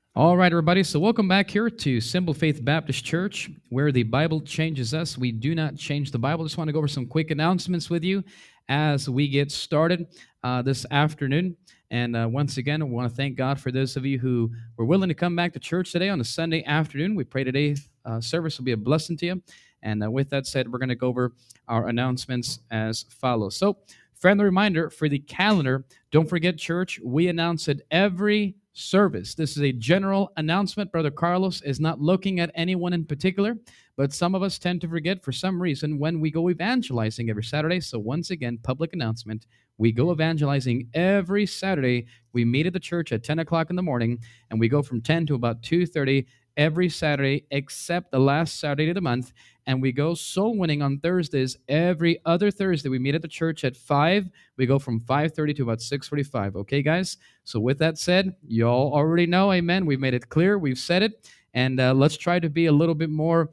All right, everybody. So, welcome back here to Simple Faith Baptist Church, where the Bible changes us. We do not change the Bible. Just want to go over some quick announcements with you as we get started this afternoon. And once again, I want to thank God for those of you who were willing to come back to church today on a Sunday afternoon. We pray today's service will be a blessing to you. And with that said, we're going to go over our announcements as follows. So, friendly reminder for the calendar, don't forget, church, we announce it every service. This is a general announcement. Brother Carlos is not looking at anyone in particular, but some of us tend to forget for some reason when we go evangelizing every Saturday. So, once again, public announcement. We go evangelizing every Saturday. We meet at the church at 10 o'clock in the morning, and we go from 10 to about 2:30 every Saturday, except the last Saturday of the month. And we go soul winning on Thursdays. Every other Thursday, we meet at the church at 5. We go from 5:30 to about 6:45. Okay, guys? So with that said, y'all already know, amen. We've made it clear. We've said it. And let's try to be a little bit more,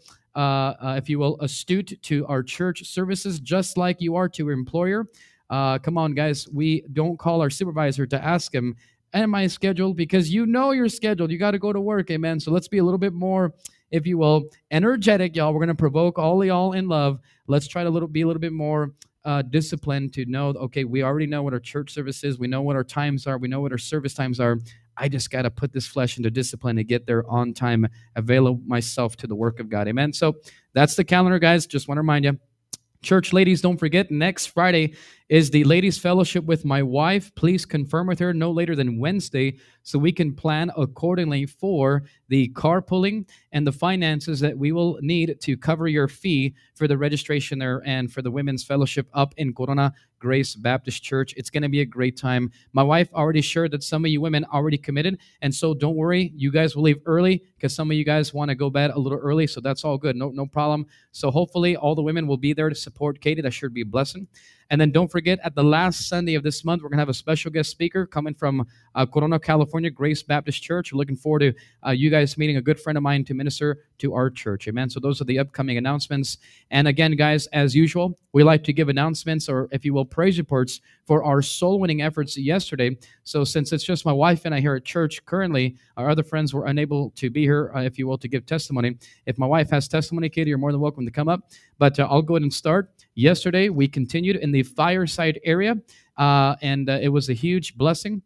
if you will, astute to our church services, just like you are to your employer. Come on, guys. We don't call our supervisor to ask him, am I scheduled? Because you know you're scheduled. You got to go to work, amen. So let's be a little bit more, if you will, energetic, y'all. We're going to provoke all y'all in love. Let's try to be a little bit more disciplined to know, okay, we already know what our church service is. We know what our times are. We know what our service times are. I just got to put this flesh into discipline to get there on time, avail myself to the work of God. Amen. So that's the calendar, guys. Just want to remind you. Church ladies, don't forget, next Friday is the ladies' fellowship with my wife. Please confirm with her no later than Wednesday so we can plan accordingly for the carpooling and the finances that we will need to cover your fee for the registration there and for the women's fellowship up in Corona Grace Baptist Church. It's going to be a great time. My wife already shared that some of you women already committed, and so don't worry, you guys will leave early because some of you guys want to go bed a little early, so that's all good. No problem. So hopefully all the women will be there to support Katie. That should be a blessing. And then don't forget, at the last Sunday of this month, we're going to have a special guest speaker coming from Corona, California, Grace Baptist Church. We're looking forward to you guys meeting a good friend of mine to minister to our church. Amen. So those are the upcoming announcements. And again, guys, as usual, we like to give announcements, or if you will, praise reports for our soul winning efforts yesterday. So since it's just my wife and I here at church currently, our other friends were unable to be here, if you will, to give testimony. If my wife has testimony, Katie, you're more than welcome to come up. But I'll go ahead and start. Yesterday, we continued in the Fireside area, and it was a huge blessing.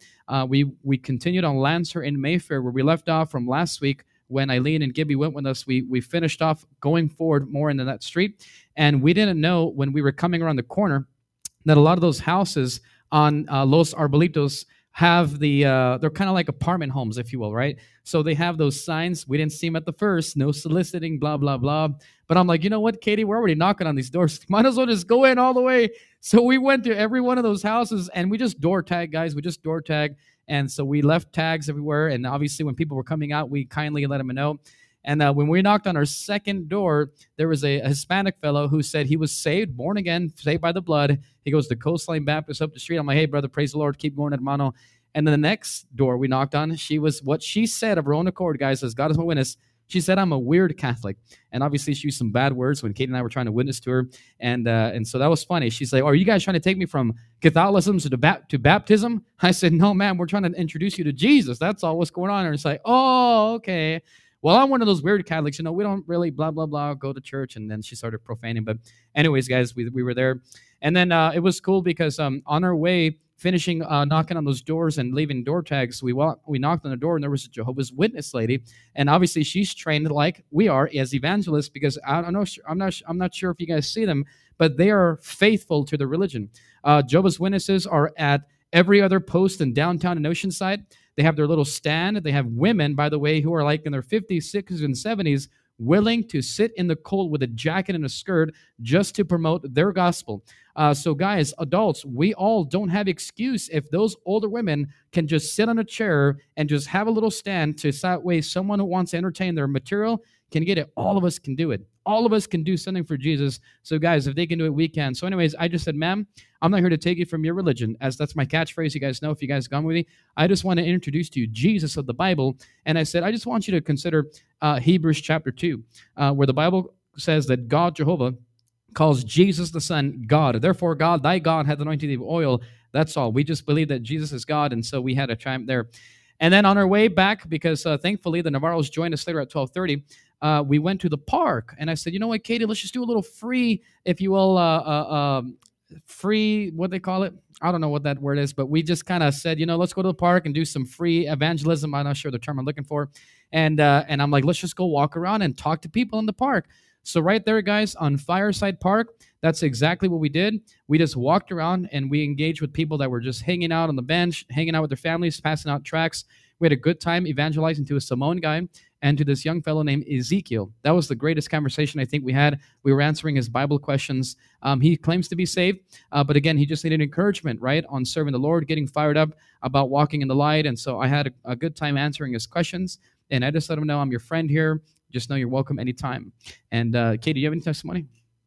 We continued on Lancer in Mayfair, where we left off from last week when Eileen and Gibby went with us. We finished off going forward more into that street, and we didn't know when we were coming around the corner that a lot of those houses on Los Arbolitos have they're kind of like apartment homes, if you will, right? So they have those signs. We didn't see them at the first, no soliciting, blah, blah, blah. But I'm like, you know what, Katie, we're already knocking on these doors. Might as well just go in all the way. So we went to every one of those houses and we just door tag, guys. We just door tag. And so we left tags everywhere. And obviously when people were coming out, we kindly let them know. And when we knocked on our second door, there was a Hispanic fellow who said he was saved, born again, saved by the blood. He goes to Coastline Baptist up the street. I'm like, hey, brother, praise the Lord. Keep going, hermano. And then the next door we knocked on, she was what she said of her own accord, guys, as God is my witness. She said, I'm a weird Catholic. And obviously she used some bad words when Kate and I were trying to witness to her. And so that was funny. She's like, are you guys trying to take me from Catholicism to baptism? I said, no, ma'am, we're trying to introduce you to Jesus. That's all what's going on. And it's like, oh, okay. Well, I'm one of those weird Catholics, we don't really blah, blah, blah, go to church. And then she started profaning. But anyways, guys, we were there. And then it was cool because on our way, finishing knocking on those doors and leaving door tags, we knocked on the door and there was a Jehovah's Witness lady, and obviously she's trained like we are as evangelists because I'm not sure if you guys see them, but they are faithful to the religion. Jehovah's Witnesses are at every other post in downtown and Oceanside. They have their little stand. They have women, by the way, who are like in their 50s, 60s, and 70s, willing to sit in the cold with a jacket and a skirt just to promote their gospel. So guys, adults, we all don't have excuse if those older women can just sit on a chair and just have a little stand to that way someone who wants to entertain their material can get it. All of us can do it. All of us can do something for Jesus. So guys, if they can do it, we can. So anyways, I just said, ma'am, I'm not here to take you from your religion, as that's my catchphrase. You guys know if you guys gone with me. I just want to introduce to you Jesus of the Bible. And I said, I just want you to consider Hebrews chapter 2, where the Bible says that God, Jehovah, calls Jesus the Son God. Therefore, God, thy God, hath anointed thee with oil. That's all. We just believe that Jesus is God, and so we had a chime there. And then on our way back, because thankfully the Navarros joined us later at 12:30, we went to the park. And I said, you know what, Katie, let's just do a little free, if you will, free, what they call it? I don't know what that word is, but we just kind of said, let's go to the park and do some free evangelism. I'm not sure the term I'm looking for. And I'm like, let's just go walk around and talk to people in the park. So right there, guys, on Fireside Park, that's exactly what we did. We just walked around and we engaged with people that were just hanging out on the bench, hanging out with their families, passing out tracts. We had a good time evangelizing to a Samoan guy and to this young fellow named Ezekiel. That was the greatest conversation I think we had. We were answering his Bible questions. He claims to be saved, but again, he just needed encouragement, right, on serving the Lord, getting fired up about walking in the light. And so I had a good time answering his questions. And I just let him know I'm your friend here. Just know you're welcome anytime. And Katie, do you have any testimony?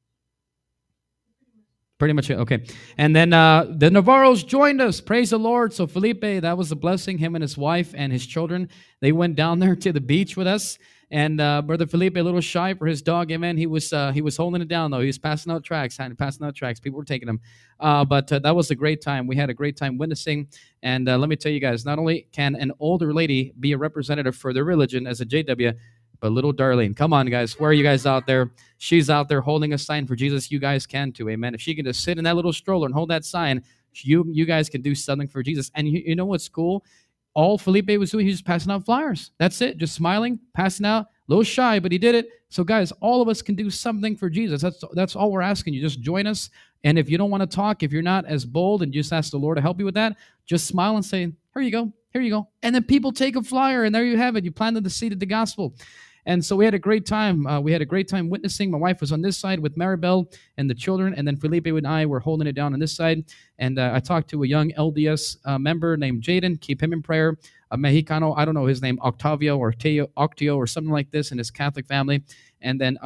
Pretty much it. Okay. And then the Navarros joined us. Praise the Lord. So Felipe, that was a blessing. Him and his wife and his children, they went down there to the beach with us. And Brother Felipe, a little shy for his dog. Amen. He was holding it down, though. He was passing out tracts. People were taking him. But that was a great time. We had a great time witnessing. And let me tell you guys, not only can an older lady be a representative for their religion as a JW, but little Darlene, come on, guys. Where are you guys out there? She's out there holding a sign for Jesus. You guys can too, amen. If she can just sit in that little stroller and hold that sign, you guys can do something for Jesus. And you know what's cool? All Felipe was doing, he was just passing out flyers. That's it, just smiling, passing out. A little shy, but he did it. So, guys, all of us can do something for Jesus. That's all we're asking you. Just join us. And if you don't want to talk, if you're not as bold and just ask the Lord to help you with that, just smile and say, here you go. Here you go. And then people take a flyer, and there you have it. You planted the seed of the gospel. And so we had a great time. We had a great time witnessing. My wife was on this side with Maribel and the children, and then Felipe and I were holding it down on this side. And I talked to a young LDS member named Jaden. Keep him in prayer. A Mexicano, I don't know his name, Octavio or Octio or something like this in his Catholic family. And then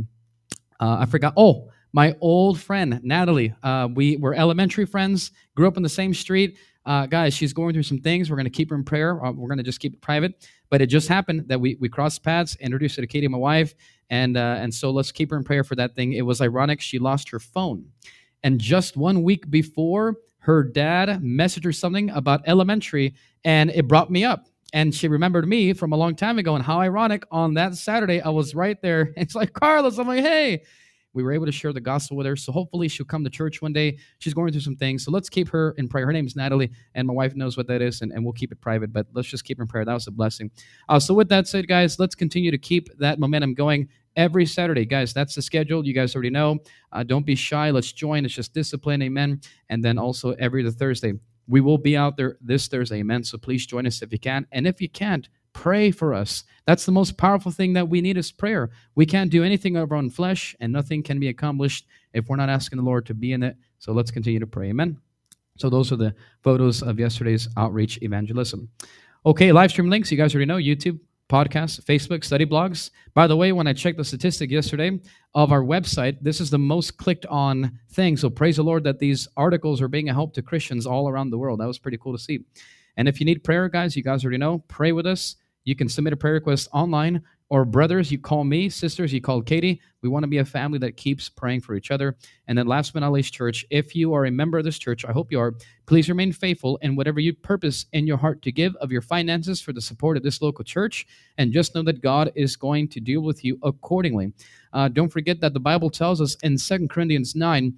I forgot. Oh, my old friend, Natalie. We were elementary friends, grew up on the same street. Guys, she's going through some things. We're going to keep her in prayer. We're going to just keep it private. But it just happened that we crossed paths, introduced her to Katie, my wife, and so let's keep her in prayer for that thing. It was ironic. She lost her phone. And just 1 week before, her dad messaged her something about elementary, and it brought me up. And she remembered me from a long time ago, and how ironic, on that Saturday, I was right there. It's like, Carlos, I'm like, hey. We were able to share the gospel with her, so hopefully she'll come to church one day. She's going through some things, so let's keep her in prayer. Her name is Natalie, and my wife knows what that is, and we'll keep it private, but let's just keep her in prayer. That was a blessing. So with that said, guys, let's continue to keep that momentum going every Saturday. Guys, that's the schedule. You guys already know. Don't be shy. Let's join. It's just discipline, amen. And then also every other Thursday. We will be out there this Thursday, amen. So please join us if you can. And if you can't, pray for us. That's the most powerful thing that we need is prayer. We can't do anything of our own flesh, and nothing can be accomplished if we're not asking the Lord to be in it. So let's continue to pray. Amen. So those are the photos of yesterday's outreach evangelism. Okay, live stream links. You guys already know YouTube, podcasts, Facebook, study blogs. By the way, when I checked the statistic yesterday of our website, this is the most clicked on thing. So praise the Lord that these articles are being a help to Christians all around the world. That was pretty cool to see. And if you need prayer, guys, you guys already know, pray with us. You can submit a prayer request online, or brothers, you call me, sisters, you call Katie. We want to be a family that keeps praying for each other. And then last but not least, church, if you are a member of this church, I hope you are, please remain faithful in whatever you purpose in your heart to give of your finances for the support of this local church. And just know that God is going to deal with you accordingly. Don't forget that the Bible tells us in 2 Corinthians 9,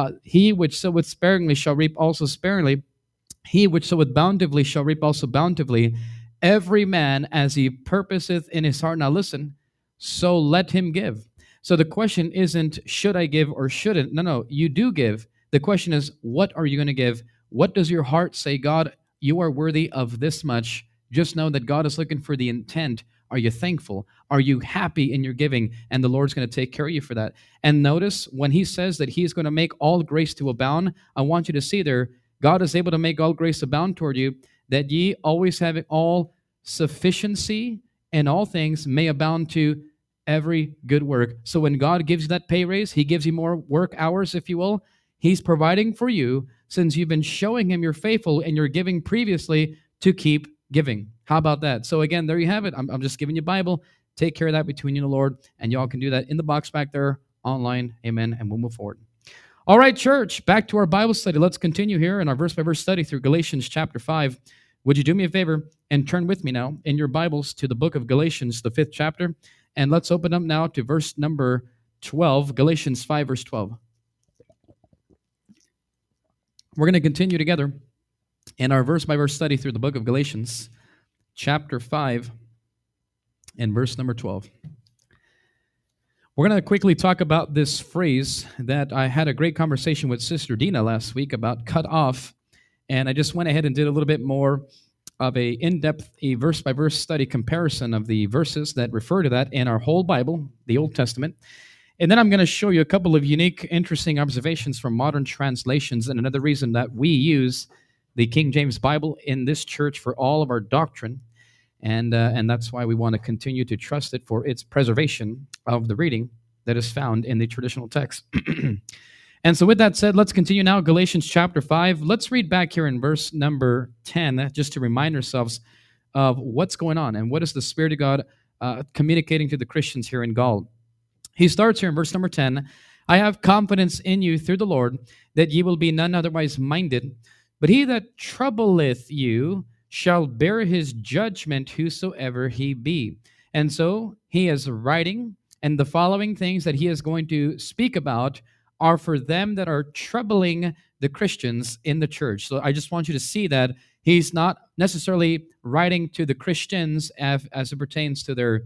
he which soweth sparingly shall reap also sparingly. He which soweth bountifully shall reap also bountifully. Every man as he purposeth in his heart. Now listen, so let him give. So the question isn't, should I give or shouldn't? No, you do give. The question is, what are you going to give? What does your heart say? God, you are worthy of this much. Just know that God is looking for the intent. Are you thankful? Are you happy in your giving? And the Lord's going to take care of you for that. And notice when he says that he's going to make all grace to abound, I want you to see there, God is able to make all grace abound toward you, that ye always having all sufficiency in all things may abound to every good work. So when God gives you that pay raise, he gives you more work hours, if you will. He's providing for you since you've been showing him you're faithful and you're giving previously to keep giving. How about that? So again, there you have it. I'm just giving you Bible. Take care of that between you and the Lord, and y'all can do that in the box back there, online. Amen, and we'll move forward. All right, church, back to our Bible study. Let's continue here in our verse-by-verse study through Galatians chapter 5. Would you do me a favor and turn with me now in your Bibles to the book of Galatians, the 5th chapter, and let's open up now to verse number 12, Galatians 5, verse 12. We're going to continue together in our verse-by-verse study through the book of Galatians, chapter 5, and verse number 12. We're going to quickly talk about this phrase that I had a great conversation with Sister Dina last week about cut off, and I just went ahead and did a little bit more of a in-depth, a verse-by-verse study comparison of the verses that refer to that in our whole Bible, the Old Testament. And then I'm going to show you a couple of unique, interesting observations from modern translations, and another reason that we use the King James Bible in this church for all of our doctrine. And that's why we want to continue to trust it for its preservation of the reading that is found in the traditional text. And so with that said, let's continue now, Galatians chapter 5. Let's read back here in verse number 10, just to remind ourselves of what's going on and what is the Spirit of God communicating to the Christians here in Gaul. He starts here in verse number 10, I have confidence in you through the Lord, that ye will be none otherwise minded, but he that troubleth you shall bear his judgment whosoever he be. And so he is writing, and the following things that he is going to speak about are for them that are troubling the Christians in the church. So I just want you to see that he's not necessarily writing to the Christians as it pertains to their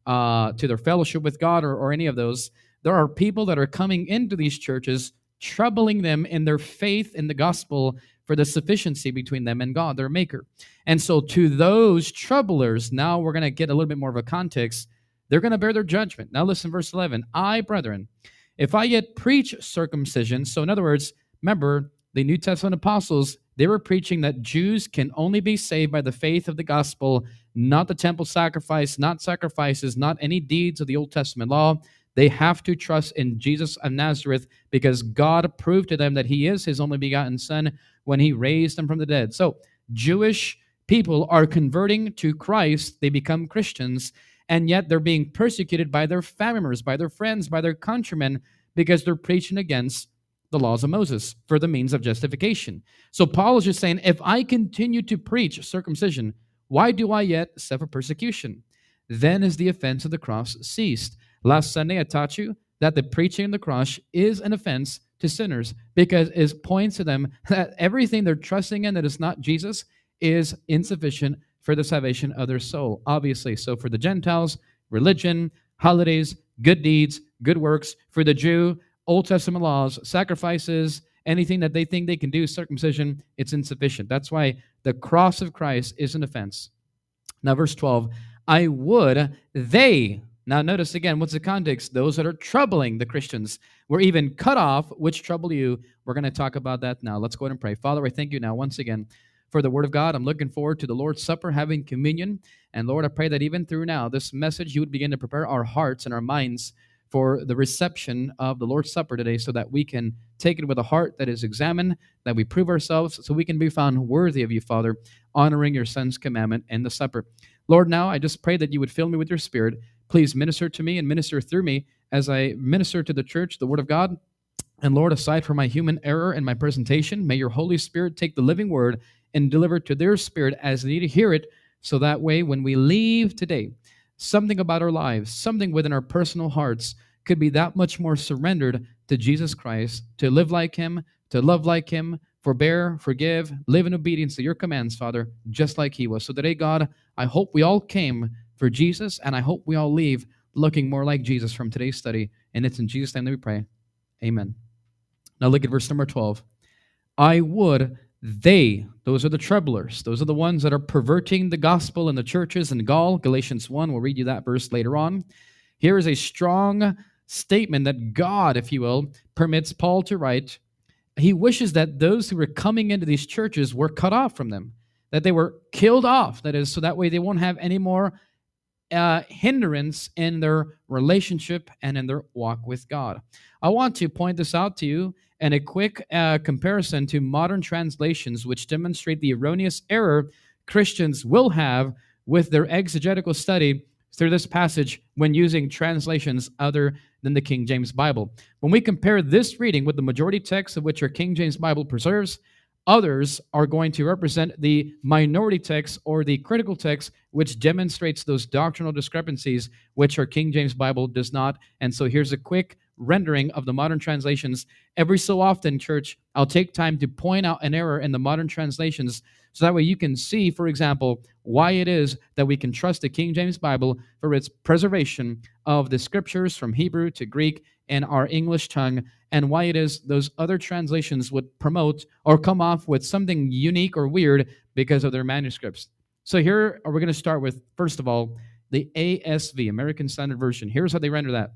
fellowship with God or any of those. There are people that are coming into these churches, troubling them in their faith in the gospel for the sufficiency between them and God, their maker. And so to those troublers, now we're going to get a little bit more of a context. They're going to bear their judgment. Now listen, verse 11. I, brethren, if I yet preach circumcision, so in other words, remember, the New Testament apostles, they were preaching that Jews can only be saved by the faith of the gospel, not the temple sacrifice, not sacrifices, not any deeds of the Old Testament law. They have to trust in Jesus of Nazareth because God proved to them that he is his only begotten Son when he raised him from the dead. So Jewish people are converting to Christ. They become Christians, and yet they're being persecuted by their family members, by their friends, by their countrymen, because they're preaching against the laws of Moses for the means of justification. So Paul is just saying, if I continue to preach circumcision, why do I yet suffer persecution? Then is the offense of the cross ceased. Last Sunday, I taught you that the preaching of the cross is an offense to sinners because it points to them that everything they're trusting in that is not Jesus is insufficient for the salvation of their soul, obviously. So for the Gentiles, religion, holidays, good deeds, good works. For the Jew, Old Testament laws, sacrifices, anything that they think they can do, circumcision, it's insufficient. That's why the cross of Christ is an offense. Now, verse 12, I would they, now notice again, what's the context? Those that are troubling the Christians were even cut off, which trouble you. We're going to talk about that now. Let's go ahead and pray. Father, I thank you now once again for the word of God. I'm looking forward to the Lord's Supper, having communion. And Lord, I pray that even through now, this message, you would begin to prepare our hearts and our minds for the reception of the Lord's Supper today so that we can take it with a heart that is examined, that we prove ourselves so we can be found worthy of you, Father, honoring your Son's commandment and the supper. Lord, now I just pray that you would fill me with your Spirit. Please minister to me and minister through me as I minister to the church, the Word of God. And Lord, aside from my human error and my presentation, may your Holy Spirit take the living Word and deliver it to their spirit as they need to hear it, so that way when we leave today, something about our lives, something within our personal hearts could be that much more surrendered to Jesus Christ, to live like him, to love like him, forbear, forgive, live in obedience to your commands, Father, just like he was. So today, God, I hope we all came for Jesus, and I hope we all leave looking more like Jesus from today's study. And it's in Jesus' name that we pray. Amen. Now look at verse number 12. I would they, those are the troublers, those are the ones that are perverting the gospel in the churches in Gaul. Galatians 1, we'll read you that verse later on. Here is a strong statement that God, if you will, permits Paul to write. He wishes that those who were coming into these churches were cut off from them, that they were killed off, that is, so that way they won't have any more hindrance in their relationship and in their walk with God. I want to point this out to you and a quick comparison to modern translations which demonstrate the erroneous error Christians will have with their exegetical study through this passage when using translations other than the King James Bible. When we compare this reading with the majority text of which our King James Bible preserves, Others are going to represent the minority text or the critical text, which demonstrates those doctrinal discrepancies, which our King James Bible does not. And so here's a quick rendering of the modern translations. Every so often, church, I'll take time to point out an error in the modern translations so that way you can see, for example, why it is that we can trust the King James Bible for its preservation of the scriptures from Hebrew to Greek in our English tongue, and why it is those other translations would promote or come off with something unique or weird because of their manuscripts. So here we're going to start with, first of all, the ASV, American Standard Version. Here's how they render that.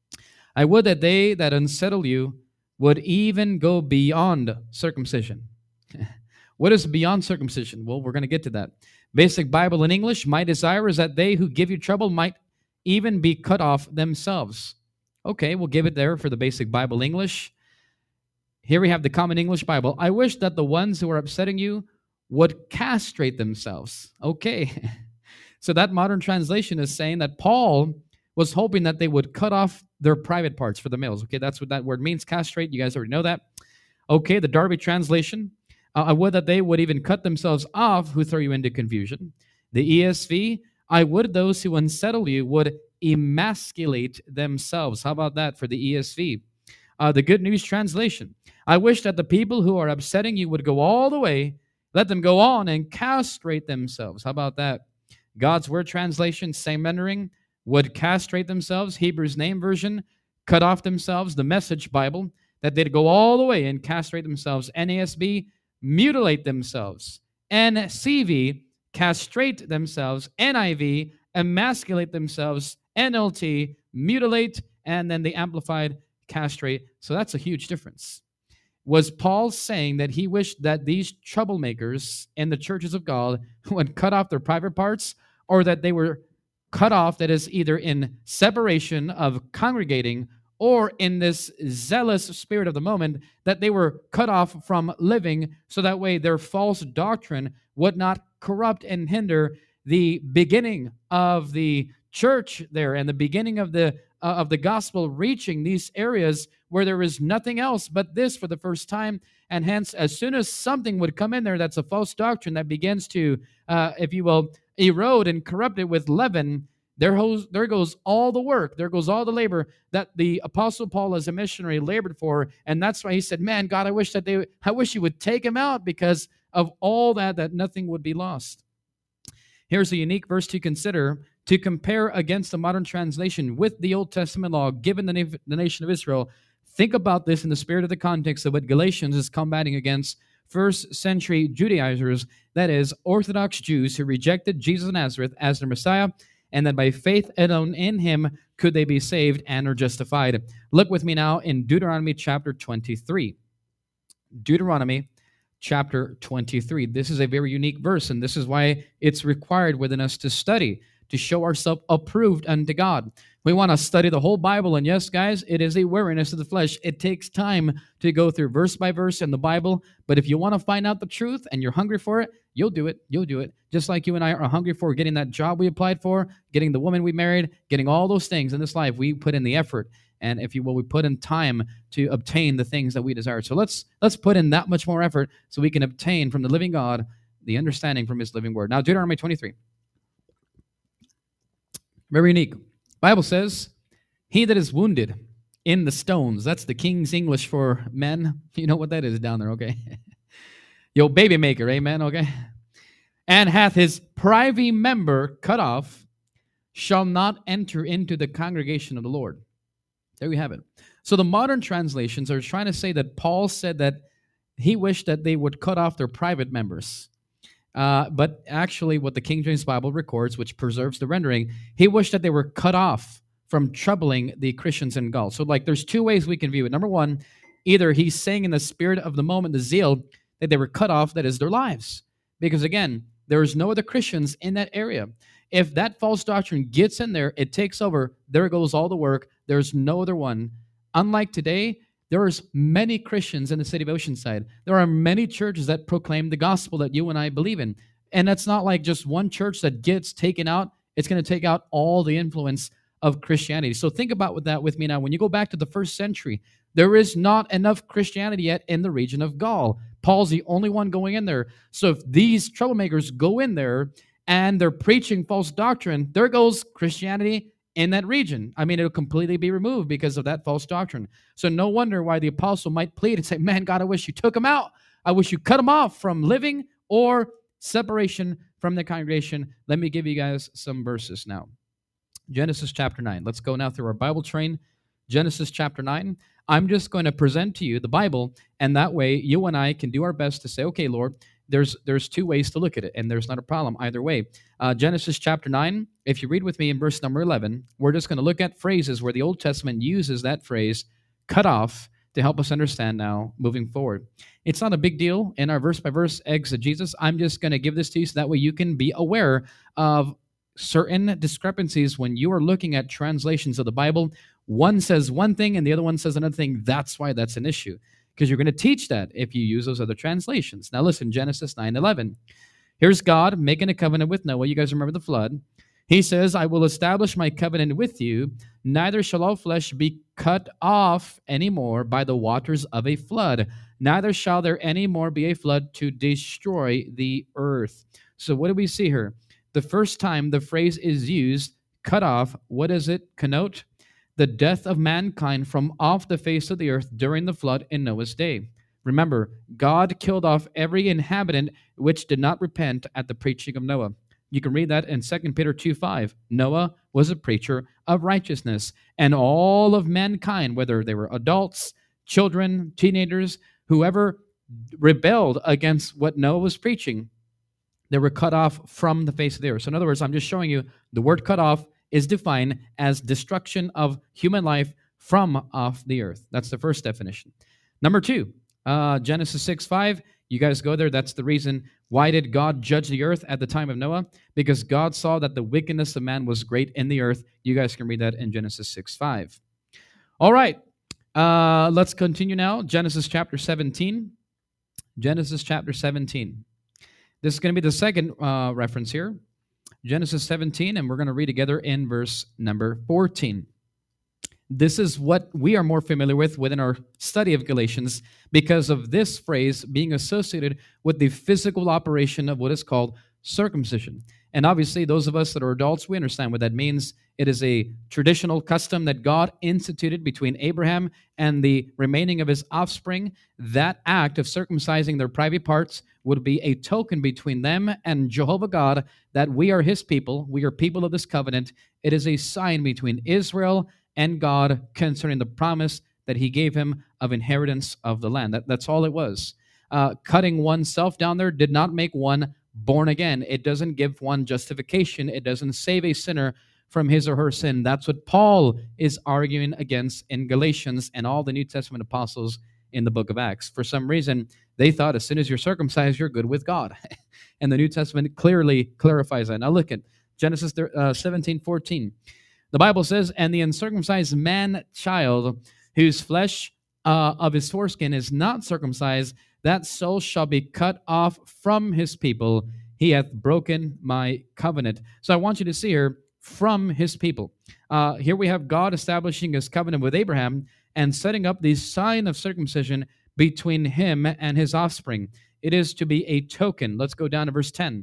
I would that they that unsettle you would even go beyond circumcision. What is beyond circumcision? Well, we're going to get to that. Basic Bible in English, my desire is that they who give you trouble might even be cut off themselves. Okay, we'll give it there for the Basic Bible English. Here we have the Common English Bible. I wish that the ones who are upsetting you would castrate themselves. Okay. So that modern translation is saying that Paul was hoping that they would cut off their private parts for the males. Okay, that's what that word means, castrate. You guys already know that. Okay, the Darby translation. I would that they would even cut themselves off who throw you into confusion. The ESV. I would those who unsettle you would emasculate themselves. How about that for the ESV? The Good News Translation. I wish that the people who are upsetting you would go all the way, let them go on and castrate themselves. How about that? God's Word Translation, same rendering, would castrate themselves. Hebrews Name Version, cut off themselves. The Message Bible, that they'd go all the way and castrate themselves. NASB, mutilate themselves. NCV, castrate themselves. NIV, emasculate themselves. NLT, mutilate, and then the Amplified, castrate. So that's a huge difference. Was Paul saying that he wished that these troublemakers in the churches of God would cut off their private parts, or that they were cut off, that is either in separation of congregating or in this zealous spirit of the moment, that they were cut off from living, so that way their false doctrine would not corrupt and hinder the beginning of the church there and the beginning of the gospel reaching these areas where there is nothing else but this for the first time. And hence, as soon as something would come in there that's a false doctrine that begins to, if you will, erode and corrupt it with leaven, there goes all the work, there goes all the labor that the Apostle Paul as a missionary labored for. And that's why he said, man, God, I wish you would take him out, because of all that nothing would be lost. Here's a unique verse to consider, to compare against the modern translation with the Old Testament law given the nation of Israel. Think about this in the spirit of the context of what Galatians is combating against. First century Judaizers, that is, Orthodox Jews who rejected Jesus of Nazareth as their Messiah, and that by faith alone in him could they be saved and are justified. Look with me now in Deuteronomy chapter 23. Deuteronomy chapter 23. This is a very unique verse, and this is why it's required within us to study, to show ourselves approved unto God. We want to study the whole Bible, and yes, guys, it is a weariness of the flesh. It takes time to go through verse by verse in the Bible, but if you want to find out the truth and you're hungry for it, you'll do it. You'll do it. Just like you and I are hungry for getting that job we applied for, getting the woman we married, getting all those things in this life. We put in the effort, and if you will, we put in time to obtain the things that we desire. So let's put in that much more effort so we can obtain from the living God the understanding from his living word. Now, Deuteronomy 23. Very unique. Bible says, he that is wounded in the stones. That's the King's English for men. You know what that is down there, okay? Yo, baby maker, amen, okay? And hath his privy member cut off, shall not enter into the congregation of the Lord. There we have it. So the modern translations are trying to say that Paul said that he wished that they would cut off their private members. But actually what the King James Bible records, which preserves the rendering, he wished that they were cut off from troubling the Christians in Gaul. So like there's two ways we can view it. Number one, either he's saying in the spirit of the moment, the zeal, that they were cut off, that is their lives. Because again, there is no other Christians in that area. If that false doctrine gets in there, it takes over, there goes all the work. There's no other one. Unlike today, there's many Christians in the city of Oceanside. There are many churches that proclaim the gospel that you and I believe in. And that's not like just one church that gets taken out. It's going to take out all the influence of Christianity. So think about that with me now. When you go back to the first century, there is not enough Christianity yet in the region of Gaul. Paul's the only one going in there. So if these troublemakers go in there and they're preaching false doctrine, there goes Christianity in that region. I mean, it'll completely be removed because of that false doctrine. So no wonder why the apostle might plead and say, man, God, I wish you took them out. I wish you cut them off from living or separation from the congregation. Let me give you guys some verses now. Genesis chapter 9. Let's go now through our Bible train. Genesis chapter 9. I'm just going to present to you the Bible, and that way you and I can do our best to say, okay, Lord, there's two ways to look at it, and there's not a problem either way. Genesis chapter 9, if you read with me in verse number 11, we're just going to look at phrases where the Old Testament uses that phrase, cut off, to help us understand now moving forward. It's not a big deal in our verse-by-verse exegesis. I'm just going to give this to you so that way you can be aware of certain discrepancies when you are looking at translations of the Bible. One says one thing and the other one says another thing. That's why that's an issue, because you're going to teach that if you use those other translations. Now listen, Genesis 9:11. Here's God making a covenant with Noah. You guys remember the flood. He says, I will establish my covenant with you. Neither shall all flesh be cut off anymore by the waters of a flood. Neither shall there any more be a flood to destroy the earth. So what do we see here? The first time the phrase is used, cut off, what does it connote? The death of mankind from off the face of the earth during the flood in Noah's day. Remember, God killed off every inhabitant which did not repent at the preaching of Noah. You can read that in 2 Peter 2:5. Noah was a preacher of righteousness, and all of mankind, whether they were adults, children, teenagers, whoever rebelled against what Noah was preaching, they were cut off from the face of the earth. So in other words, I'm just showing you the word cut off is defined as destruction of human life from off the earth. That's the first definition. Number two, Genesis 6:5. You guys go there. That's the reason. Why did God judge the earth at the time of Noah? Because God saw that the wickedness of man was great in the earth. You guys can read that in Genesis 6:5. All right. Let's continue now. Genesis chapter 17. Genesis chapter 17. This is going to be the second reference here. Genesis 17, and we're going to read together in verse number 14. This is what we are more familiar with within our study of Galatians because of this phrase being associated with the physical operation of what is called circumcision. And obviously, those of us that are adults, we understand what that means. It is a traditional custom that God instituted between Abraham and the remaining of his offspring. That act of circumcising their private parts would be a token between them and Jehovah God that we are his people. We are people of this covenant. It is a sign between Israel and God concerning the promise that he gave him of inheritance of the land. That's all it was. Cutting oneself down there did not make one born again. It doesn't give one justification. It doesn't save a sinner from his or her sin. That's what Paul is arguing against in Galatians and all the New Testament apostles in the book of Acts. For some reason, they thought as soon as you're circumcised, you're good with God. And the New Testament clearly clarifies that. Now look at Genesis 17:14. The Bible says, and the uncircumcised man-child, whose flesh of his foreskin is not circumcised, that soul shall be cut off from his people. He hath broken my covenant. So I want you to see here, from his people. Here we have God establishing his covenant with Abraham and setting up the sign of circumcision between him and his offspring. It is to be a token. Let's go down to verse 10.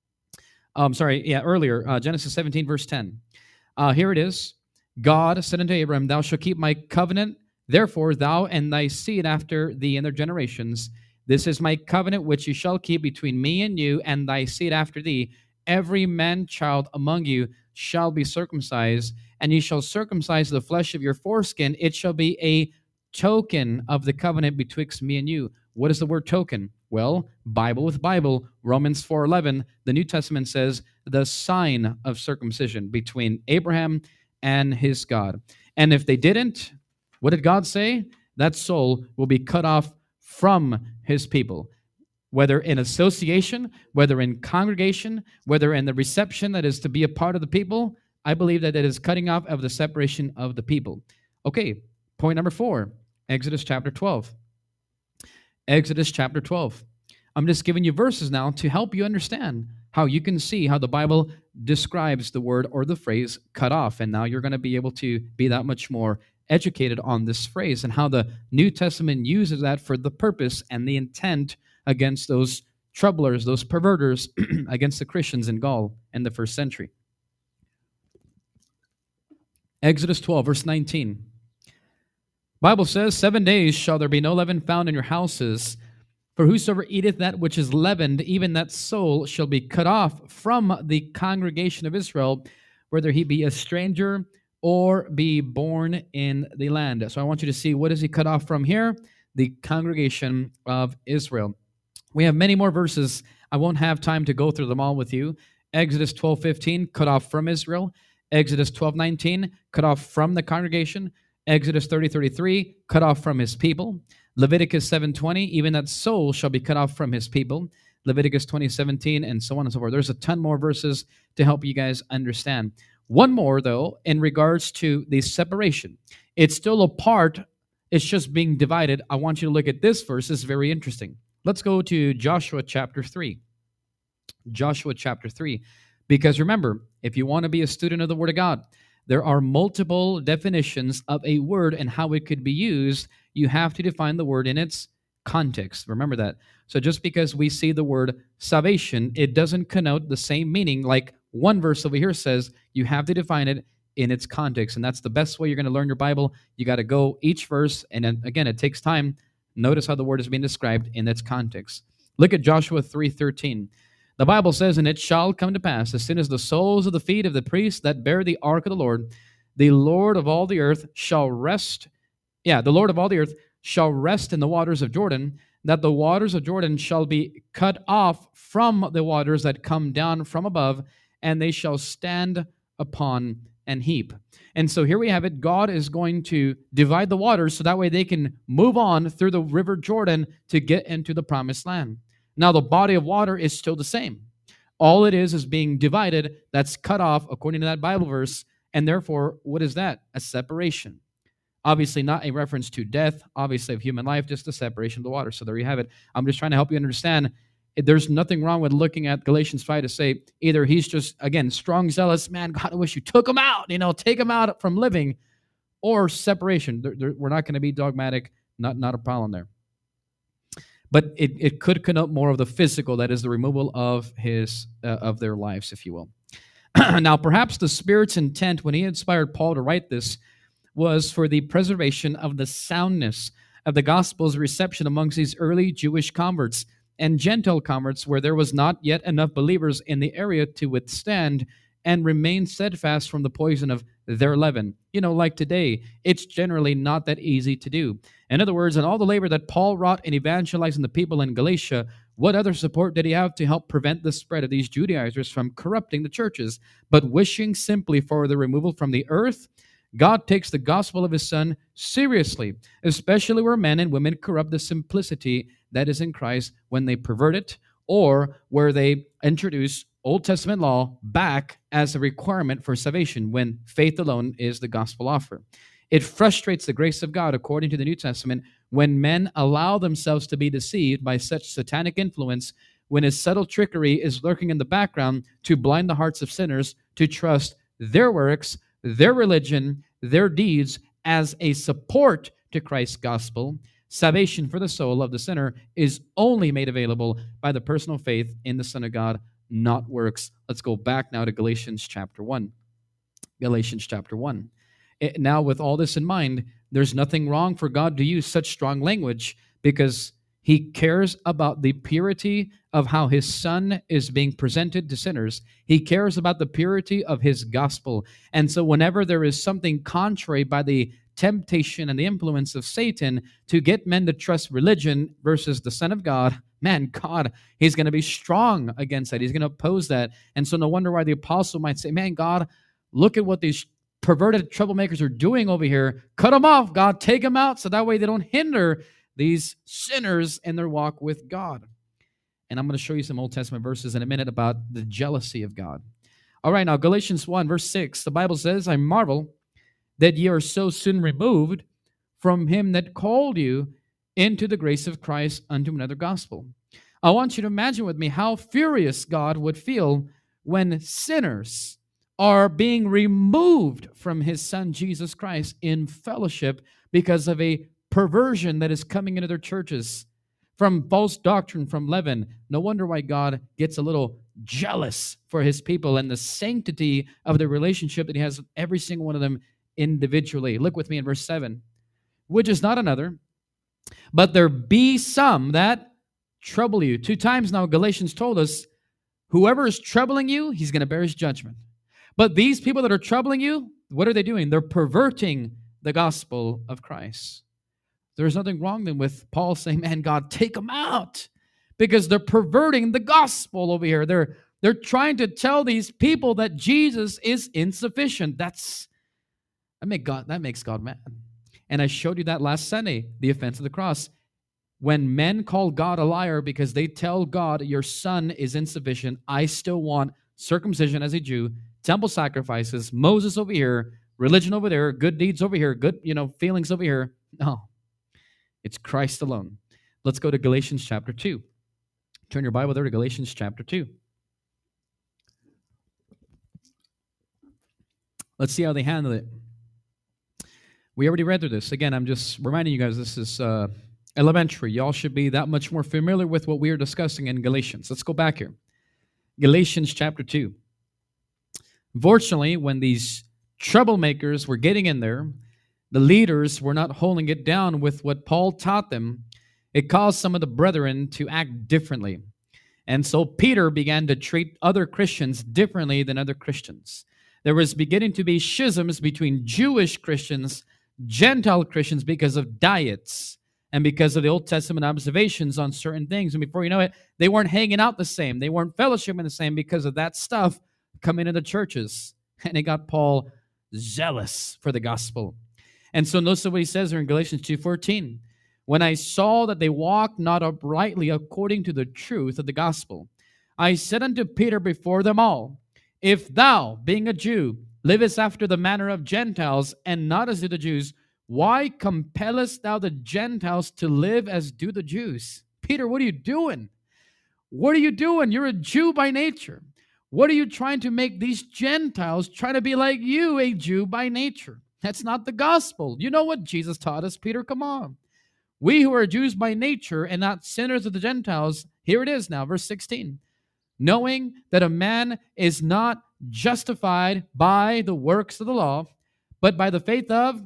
Earlier, Genesis 17, verse 10. Here it is. God said unto Abraham, thou shalt keep my covenant, therefore thou and thy seed after thee in their generations. This is my covenant which you shall keep between me and you and thy seed after thee. Every man-child among you shall be circumcised, and ye shall circumcise the flesh of your foreskin. It shall be a token of the covenant betwixt me and you. What is the word token? Well, Bible with Bible, Romans 4:11, the New Testament says the sign of circumcision between Abraham and his God. And if they didn't, what did God say? That soul will be cut off from his people. Whether in association, whether in congregation, whether in the reception that is to be a part of the people, I believe that it is cutting off of the separation of the people. Okay, point number 4, Exodus chapter 12. Exodus chapter 12. I'm just giving you verses now to help you understand how you can see how the Bible describes the word or the phrase cut off. And now you're going to be able to be that much more educated on this phrase and how the New Testament uses that for the purpose and the intent against those troublers, those perverters, against the Christians in Gaul in the first century. Exodus 12, verse 19. Bible says, 7 days shall there be no leaven found in your houses, for whosoever eateth that which is leavened, even that soul shall be cut off from the congregation of Israel, whether he be a stranger or be born in the land. So I want you to see, what is he cut off from here? The congregation of Israel. We have many more verses. I won't have time to go through them all with you. Exodus 12:15, cut off from Israel. Exodus 12:19, cut off from the congregation. Exodus 30:33, cut off from his people. Leviticus 7:20, even that soul shall be cut off from his people. Leviticus 20:17, and so on and so forth. There's a ton more verses to help you guys understand. One more, though, in regards to the separation. It's still a part, it's just being divided. I want you to look at this verse. It's very interesting. Let's go to Joshua chapter 3. Joshua chapter 3. Because remember, if you want to be a student of the Word of God, there are multiple definitions of a word and how it could be used. You have to define the word in its context. Remember that. So just because we see the word salvation, it doesn't connote the same meaning like one verse over here says. You have to define it in its context. And that's the best way you're going to learn your Bible. You got to go each verse. And then, again, it takes time. Notice how the word is being described in its context. Look at Joshua 3:13. The Bible says, and it shall come to pass, as soon as the soles of the feet of the priests that bear the ark of the Lord of all the earth shall rest. The Lord of all the earth shall rest in the waters of Jordan, that the waters of Jordan shall be cut off from the waters that come down from above, and they shall stand upon an heap. And so here we have it. God is going to divide the waters so that way they can move on through the river Jordan to get into the promised land. Now, the body of water is still the same. All it is being divided. That's cut off according to that Bible verse. And therefore, what is that? A separation. Obviously, not a reference to death, obviously, of human life, just a separation of the water. So there you have it. I'm just trying to help you understand. There's nothing wrong with looking at Galatians 5 to say either he's just, again, strong, zealous, man, God, I wish you took him out, take him out from living, or separation. We're not going to be dogmatic, not a problem there. But it could connote more of the physical, that is the removal of of their lives, if you will. Now, perhaps the Spirit's intent when he inspired Paul to write this was for the preservation of the soundness of the gospel's reception amongst these early Jewish converts and Gentile converts where there was not yet enough believers in the area to withstand and remain steadfast from the poison of their leaven. Like today, it's generally not that easy to do. In other words, in all the labor that Paul wrought in evangelizing the people in Galatia, what other support did he have to help prevent the spread of these Judaizers from corrupting the churches? But wishing simply for the removal from the earth, God takes the gospel of his Son seriously, especially where men and women corrupt the simplicity that is in Christ when they pervert it or where they introduce Old Testament law back as a requirement for salvation when faith alone is the gospel offer. It frustrates the grace of God, according to the New Testament, when men allow themselves to be deceived by such satanic influence, when his subtle trickery is lurking in the background to blind the hearts of sinners to trust their works, their religion, their deeds as a support to Christ's gospel. Salvation for the soul of the sinner is only made available by the personal faith in the Son of God, not works. Let's go back now to Galatians chapter 1. Galatians chapter 1. Now, with all this in mind, there's nothing wrong for God to use such strong language because he cares about the purity of how his Son is being presented to sinners. He cares about the purity of his gospel. And so whenever there is something contrary by the temptation and the influence of Satan to get men to trust religion versus the Son of God, man, God, he's going to be strong against that. He's going to oppose that. And so no wonder why the apostle might say, man, God, look at what these perverted troublemakers are doing over here. Cut them off, God. Take them out so that way they don't hinder these sinners in their walk with God. And I'm going to show you some Old Testament verses in a minute about the jealousy of God. All right, now Galatians 1, verse 6, the Bible says, I marvel that ye are so soon removed from him that called you into the grace of Christ unto another gospel. I want you to imagine with me how furious God would feel when sinners are being removed from his Son, Jesus Christ, in fellowship because of a perversion that is coming into their churches. from false doctrine, from leaven. No wonder why God gets a little jealous for his people and the sanctity of the relationship that he has with every single one of them individually. Look with me in verse 7. Which is not another, but there be some that trouble you. 2 times now Galatians told us, whoever is troubling you, he's going to bear his judgment. But these people that are troubling you, what are they doing? They're perverting the gospel of Christ. There's nothing wrong then with Paul saying, man, God, take them out. Because they're perverting the gospel over here. They're trying to tell these people that Jesus is insufficient. That makes God mad. And I showed you that last Sunday, the offense of the cross. When men call God a liar because they tell God your son is insufficient, I still want circumcision as a Jew, temple sacrifices, Moses over here, religion over there, good deeds over here, good, feelings over here. No, it's Christ alone. Let's go to Galatians chapter 2. Turn your Bible there to Galatians chapter 2. Let's see how they handle it. We already read through this. Again, I'm just reminding you guys, this is elementary. Y'all should be that much more familiar with what we are discussing in Galatians. Let's go back here. Galatians chapter 2. Unfortunately, when these troublemakers were getting in there, the leaders were not holding it down with what Paul taught them. It caused some of the brethren to act differently. And so Peter began to treat other Christians differently than other Christians. There was beginning to be schisms between Jewish Christians, Gentile Christians, because of diets and because of the Old Testament observations on certain things. And before you know it, they weren't hanging out the same. They weren't fellowshipping the same because of that stuff coming into churches. And it got Paul zealous for the gospel. And so notice what he says there in Galatians 2:14. When I saw that they walked not uprightly according to the truth of the gospel, I said unto Peter before them all, if thou, being a Jew, livest after the manner of Gentiles, and not as do the Jews, why compellest thou the Gentiles to live as do the Jews? Peter, what are you doing? What are you doing? You're a Jew by nature. What are you trying to make these Gentiles try to be like you, a Jew by nature? That's not the gospel. You know what Jesus taught us, Peter? Come on. We who are Jews by nature and not sinners of the Gentiles, here it is now, verse 16. Knowing that a man is not justified by the works of the law, but by the faith of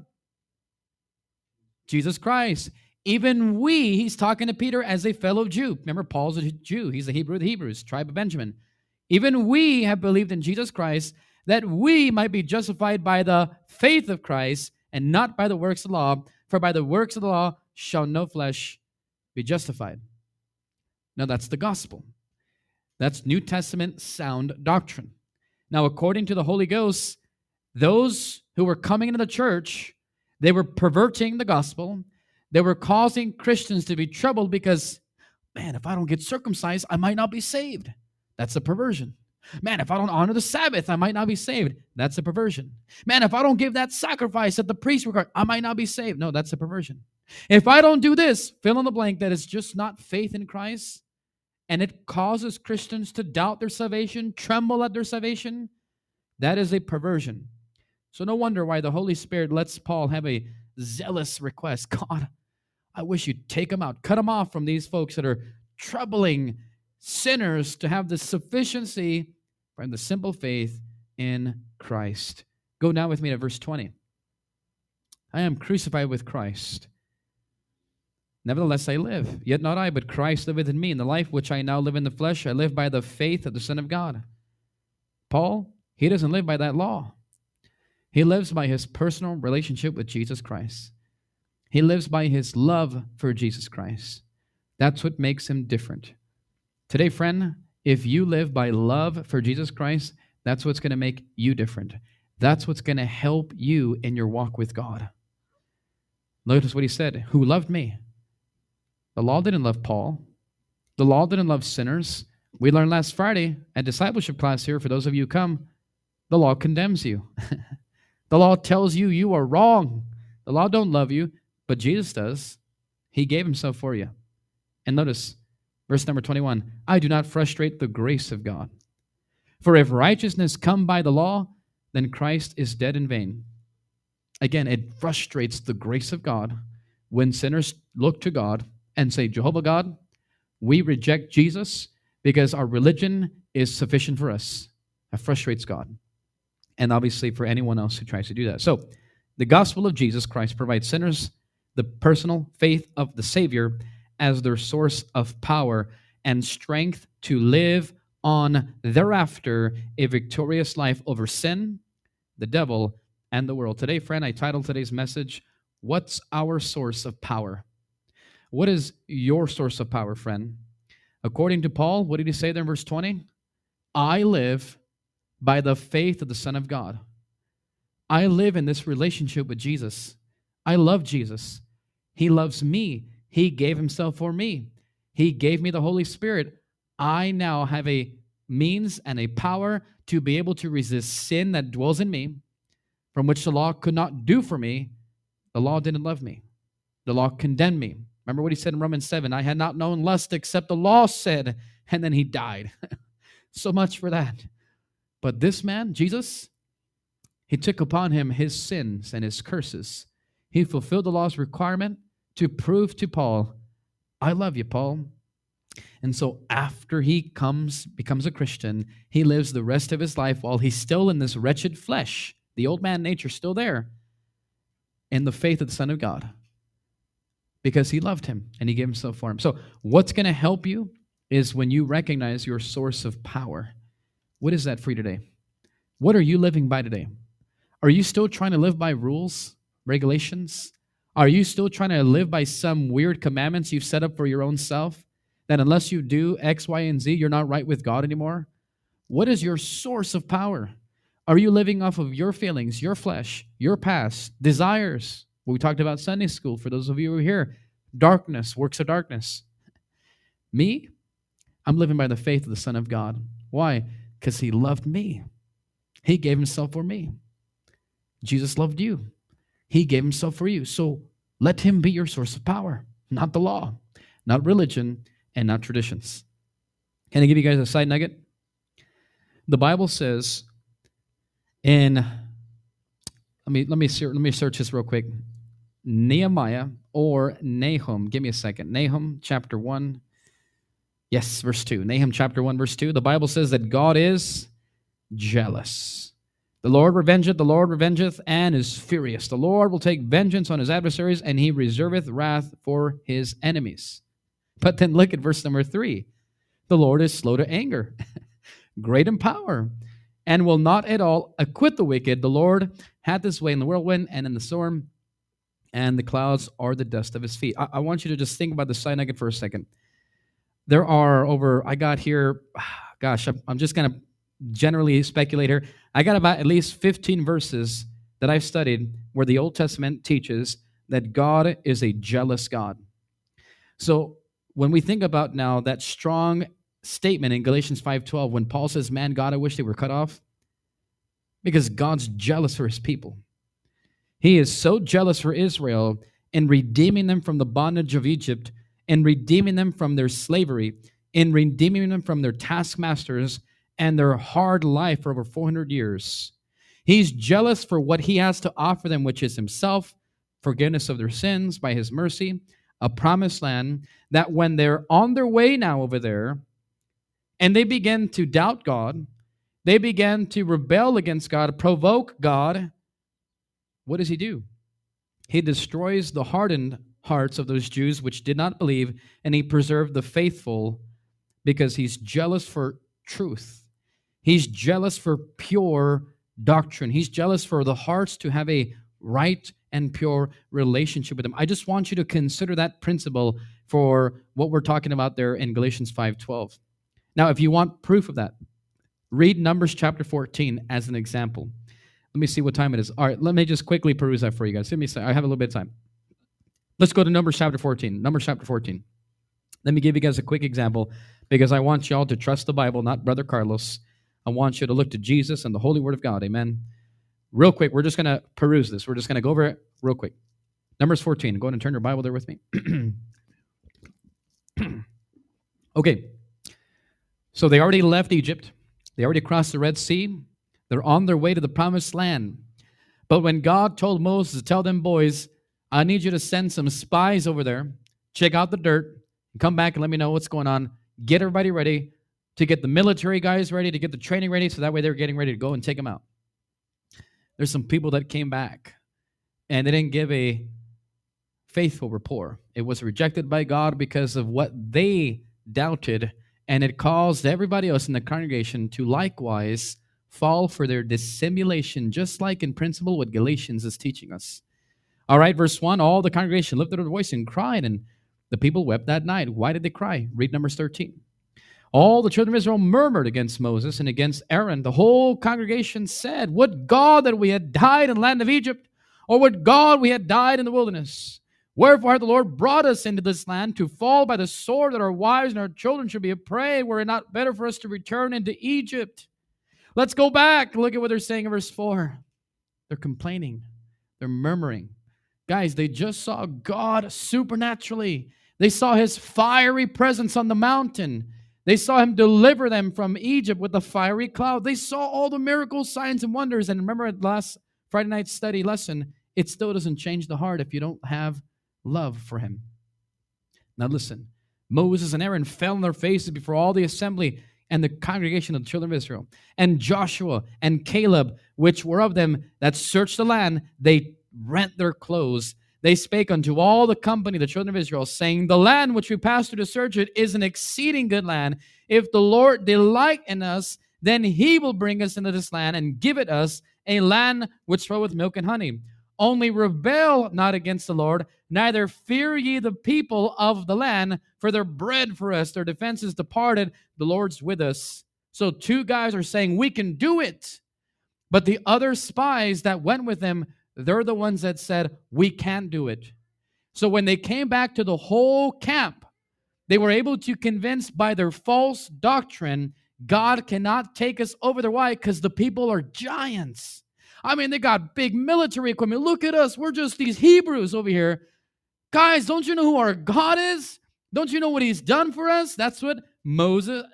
Jesus Christ. Even we, he's talking to Peter as a fellow Jew. Remember, Paul's a Jew. He's a Hebrew of the Hebrews, tribe of Benjamin. Even we have believed in Jesus Christ, that we might be justified by the faith of Christ and not by the works of the law. For by the works of the law shall no flesh be justified. Now that's the gospel. That's New Testament sound doctrine. Now, according to the Holy Ghost, those who were coming into the church, they were perverting the gospel. They were causing Christians to be troubled because, man, if I don't get circumcised, I might not be saved. That's a perversion. Man, if I don't honor the Sabbath, I might not be saved. That's a perversion. Man, if I don't give that sacrifice that the priest required, I might not be saved. No, that's a perversion. If I don't do this, fill in the blank, that is just not faith in Christ, and it causes Christians to doubt their salvation, tremble at their salvation, that is a perversion. So no wonder why the Holy Spirit lets Paul have a zealous request. God, I wish you'd take them out, cut them off from these folks that are troubling sinners to have the sufficiency from the simple faith in Christ. Go now with me to verse 20. I am crucified with Christ. Nevertheless I live, yet not I, but Christ liveth in me. In the life which I now live in the flesh, I live by the faith of the Son of God. Paul, he doesn't live by that law. He lives by his personal relationship with Jesus Christ. He lives by his love for Jesus Christ. That's what makes him different. Today, friend, if you live by love for Jesus Christ, that's what's going to make you different. That's what's going to help you in your walk with God. Notice what he said, who loved me. The law didn't love Paul. The law didn't love sinners. We learned last Friday at discipleship class here, for those of you who come, the law condemns you. The law tells you you are wrong. The law don't love you, but Jesus does. He gave himself for you. And notice, verse number 21, I do not frustrate the grace of God. For if righteousness come by the law, then Christ is dead in vain. Again, it frustrates the grace of God when sinners look to God and say, Jehovah God, We reject Jesus because our religion is sufficient for us. That frustrates God. And obviously for anyone else who tries to do that. So, the gospel of Jesus Christ provides sinners the personal faith of the Savior as their source of power and strength to live on thereafter a victorious life over sin, the devil, and the world. Today, friend, I titled today's message, What's Our Source of Power? What is your source of power, friend? According to Paul, what did he say there in verse 20? I live by the faith of the Son of God. I live in this relationship with Jesus. I love Jesus. He loves me. He gave himself for me. He gave me the Holy Spirit. I now have a means and a power to be able to resist sin that dwells in me, from which the law could not do for me. The law didn't love me. The law condemned me. Remember what he said in Romans 7, I had not known lust except the law said, and then he died. So much for that. But this man, Jesus, he took upon him his sins and his curses. He fulfilled the law's requirement to prove to Paul, I love you, Paul. And so after he becomes a Christian, he lives the rest of his life while he's still in this wretched flesh, the old man nature still there, in the faith of the Son of God, because he loved him and he gave himself for him. So what's going to help you is when you recognize your source of power. What is that for you today? What are you living by today? Are you still trying to live by rules, regulations? Are you still trying to live by some weird commandments you've set up for your own self? That unless you do X, Y, and Z, you're not right with God anymore? What is your source of power? Are you living off of your feelings, your flesh, your past, desires? What we talked about Sunday school, for those of you who are here, darkness, works of darkness. Me, I'm living by the faith of the Son of God. Why? Because he loved me. He gave himself for me. Jesus loved you. He gave himself for you. So let him be your source of power, not the law, not religion, and not traditions. Can I give you guys a side nugget? The Bible says in, let me search this real quick. Nehemiah or Nahum. Give me a second. Nahum chapter 1. Yes, verse 2. Nahum chapter 1, verse 2. The Bible says that God is jealous. The Lord revengeth, and is furious. The Lord will take vengeance on his adversaries, and he reserveth wrath for his enemies. But then look at verse number 3. The Lord is slow to anger, great in power, and will not at all acquit the wicked. The Lord hath his way in the whirlwind and in the storm, and the clouds are the dust of his feet. I want you to just think about the side nugget for a second. There are I got here, I'm just going to generally speculate here. I got about at least 15 verses that I've studied where the Old Testament teaches that God is a jealous God. So when we think about now that strong statement in Galatians 5:12, when Paul says, man, God, I wish they were cut off, because God's jealous for his people. He is so jealous for Israel in redeeming them from the bondage of Egypt, in redeeming them from their slavery, in redeeming them from their taskmasters and their hard life for over 400 years. He's jealous for what he has to offer them, which is himself, forgiveness of their sins by his mercy, a promised land, that when they're on their way now over there, and they begin to doubt God, they begin to rebel against God, provoke God, what does he do? He destroys the hardened hearts of those Jews which did not believe, and he preserved the faithful because he's jealous for truth. He's jealous for pure doctrine. He's jealous for the hearts to have a right and pure relationship with him. I just want you to consider that principle for what we're talking about there in Galatians 5:12. Now, if you want proof of that, read Numbers chapter 14 as an example. Let me see what time it is. All right, let me just quickly peruse that for you guys. Let me say, I have a little bit of time. Let's go to Numbers chapter 14. Numbers chapter 14. Let me give you guys a quick example because I want y'all to trust the Bible, not Brother Carlos. I want you to look to Jesus and the Holy Word of God. Amen. Real quick, we're just going to peruse this. We're just going to go over it real quick. Numbers 14. Go ahead and turn your Bible there with me. Okay. So they already left Egypt. They already crossed the Red Sea. They're on their way to the promised land. But when God told Moses to tell them, boys, I need you to send some spies over there, check out the dirt, Come back and let me know what's going on. Get everybody ready, to get the military guys ready, to get the training ready, so that way they're getting ready to go and take them out. There's some people that came back, and they didn't give a faithful rapport. It was rejected by God because of what they doubted, and it caused everybody else in the congregation to likewise fall for their dissimulation, just like in principle what Galatians is teaching us. All right, verse 1, all the congregation lifted up their voice and cried, and the people wept that night. Why did they cry? Read Numbers 13. All the children of Israel murmured against Moses and against Aaron. The whole congregation said, would God that we had died in the land of Egypt, or would God we had died in the wilderness? Wherefore hath the Lord brought us into this land to fall by the sword, that our wives and our children should be a prey? Were it not better for us to return into Egypt? Let's go back. Look at what they're saying in verse 4. They're complaining. They're murmuring. Guys, they just saw God supernaturally. They saw his fiery presence on the mountain. They saw him deliver them from Egypt with a fiery cloud. They saw all the miracles, signs, and wonders. And remember at last Friday night study lesson, it still doesn't change the heart if you don't have love for him. Now listen, Moses and Aaron fell on their faces before all the assembly and the congregation of the children of Israel. And Joshua and Caleb, which were of them that searched the land, they rent their clothes. They spake unto all the company, the children of Israel, saying, the land which we passed through to search it is an exceeding good land. If the Lord delight in us, then he will bring us into this land and give it us, a land which floweth with milk and honey. Only rebel not against the Lord, neither fear ye the people of the land, for their bread for us, their defense is departed, the Lord's with us. So two guys are saying, we can do it. But the other spies that went with them, they're the ones that said, we can't do it. So when they came back to the whole camp, they were able to convince by their false doctrine, God cannot take us over there. Why? Because the people are giants. I mean, they got big military equipment. Look at us. We're just these Hebrews over here. Guys, don't you know who our God is? Don't you know what he's done for us? That's what Moses,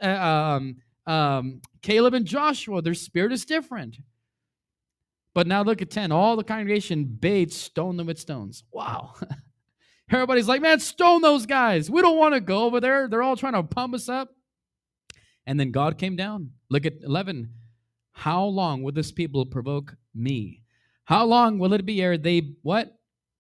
Caleb and Joshua, their spirit is different. But now look at 10. All the congregation bade stone them with stones. Wow. Everybody's like, man, stone those guys. We don't want to go over there. They're all trying to pump us up. And then God came down. Look at 11. How long will this people provoke me? How long will it be ere they, what?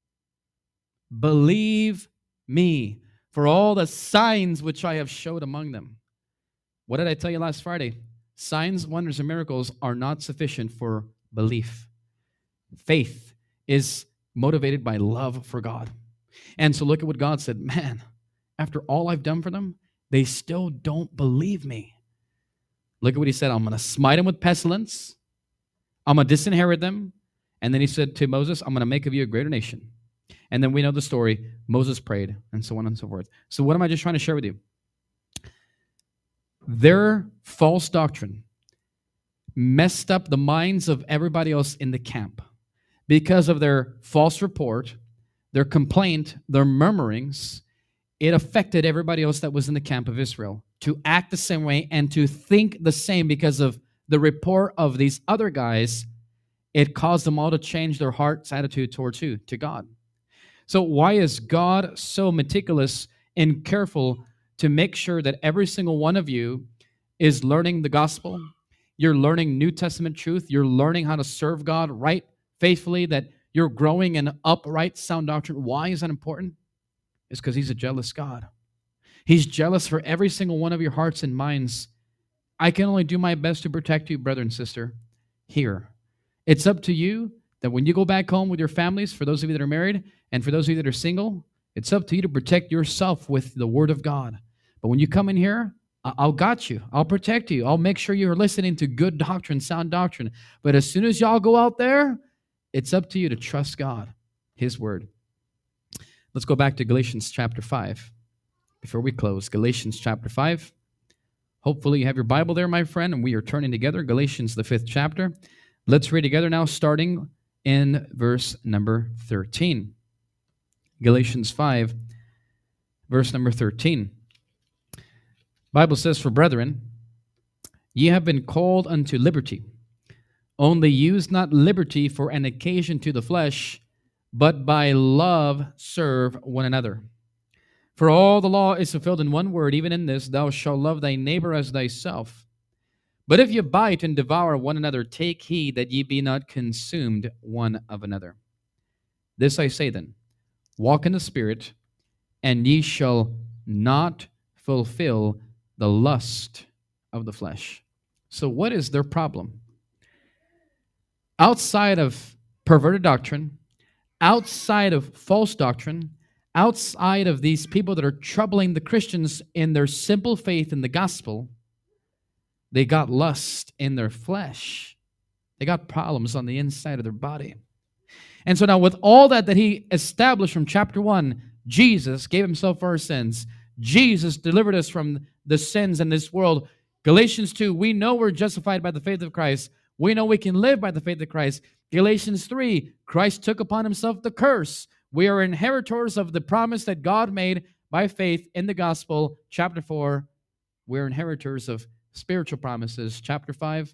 Believe me for all the signs which I have showed among them. What did I tell you last Friday? Signs, wonders, and miracles are not sufficient for belief. Faith is motivated by love for God. And so look at what God said. Man, after all I've done for them, they still don't believe me. Look at what he said. I'm going to smite them with pestilence. I'm going to disinherit them. And then he said to Moses, I'm going to make of you a greater nation. And then we know the story. Moses prayed, and so on and so forth. So what am I just trying to share with you? Their false doctrine messed up the minds of everybody else in the camp because of their false report, their complaint, their murmurings. It affected everybody else that was in the camp of Israel to act the same way and to think the same because of the report of these other guys. It caused them all to change their heart's attitude towards who? To God. So why is God so meticulous and careful to make sure that every single one of you is learning the gospel? You're learning New Testament truth. You're learning how to serve God right, faithfully, that you're growing in upright, sound doctrine. Why is that important? It's because he's a jealous God. He's jealous for every single one of your hearts and minds. I can only do my best to protect you, brother and sister, here. It's up to you that when you go back home with your families, for those of you that are married, and for those of you that are single, it's up to you to protect yourself with the Word of God. But when you come in here, I'll got you. I'll protect you. I'll make sure you're listening to good doctrine, sound doctrine. But as soon as y'all go out there, it's up to you to trust God, His Word. Let's go back to Galatians chapter 5 before we close. Galatians chapter 5. Hopefully you have your Bible there, my friend, and we are turning together. Galatians, the 5th chapter. Let's read together now, starting in verse number 13. Galatians 5, verse number 13. Bible says, for brethren, ye have been called unto liberty. Only use not liberty for an occasion to the flesh, but by love serve one another. For all the law is fulfilled in one word, even in this, thou shalt love thy neighbor as thyself. But if ye bite and devour one another, take heed that ye be not consumed one of another. This I say then, walk in the Spirit, and ye shall not fulfill the lust of the flesh. So what is their problem? Outside of perverted doctrine, outside of false doctrine, outside of these people that are troubling the Christians in their simple faith in the gospel, they got lust in their flesh. They got problems on the inside of their body. And so now with all that he established from chapter 1, Jesus gave himself for our sins. Jesus delivered us from the sins in this world. Galatians 2, we know we're justified by the faith of Christ. We know we can live by the faith of Christ. Galatians 3, Christ took upon himself the curse. We are inheritors of the promise that God made by faith in the gospel. Chapter 4, we're inheritors of spiritual promises. Chapter 5.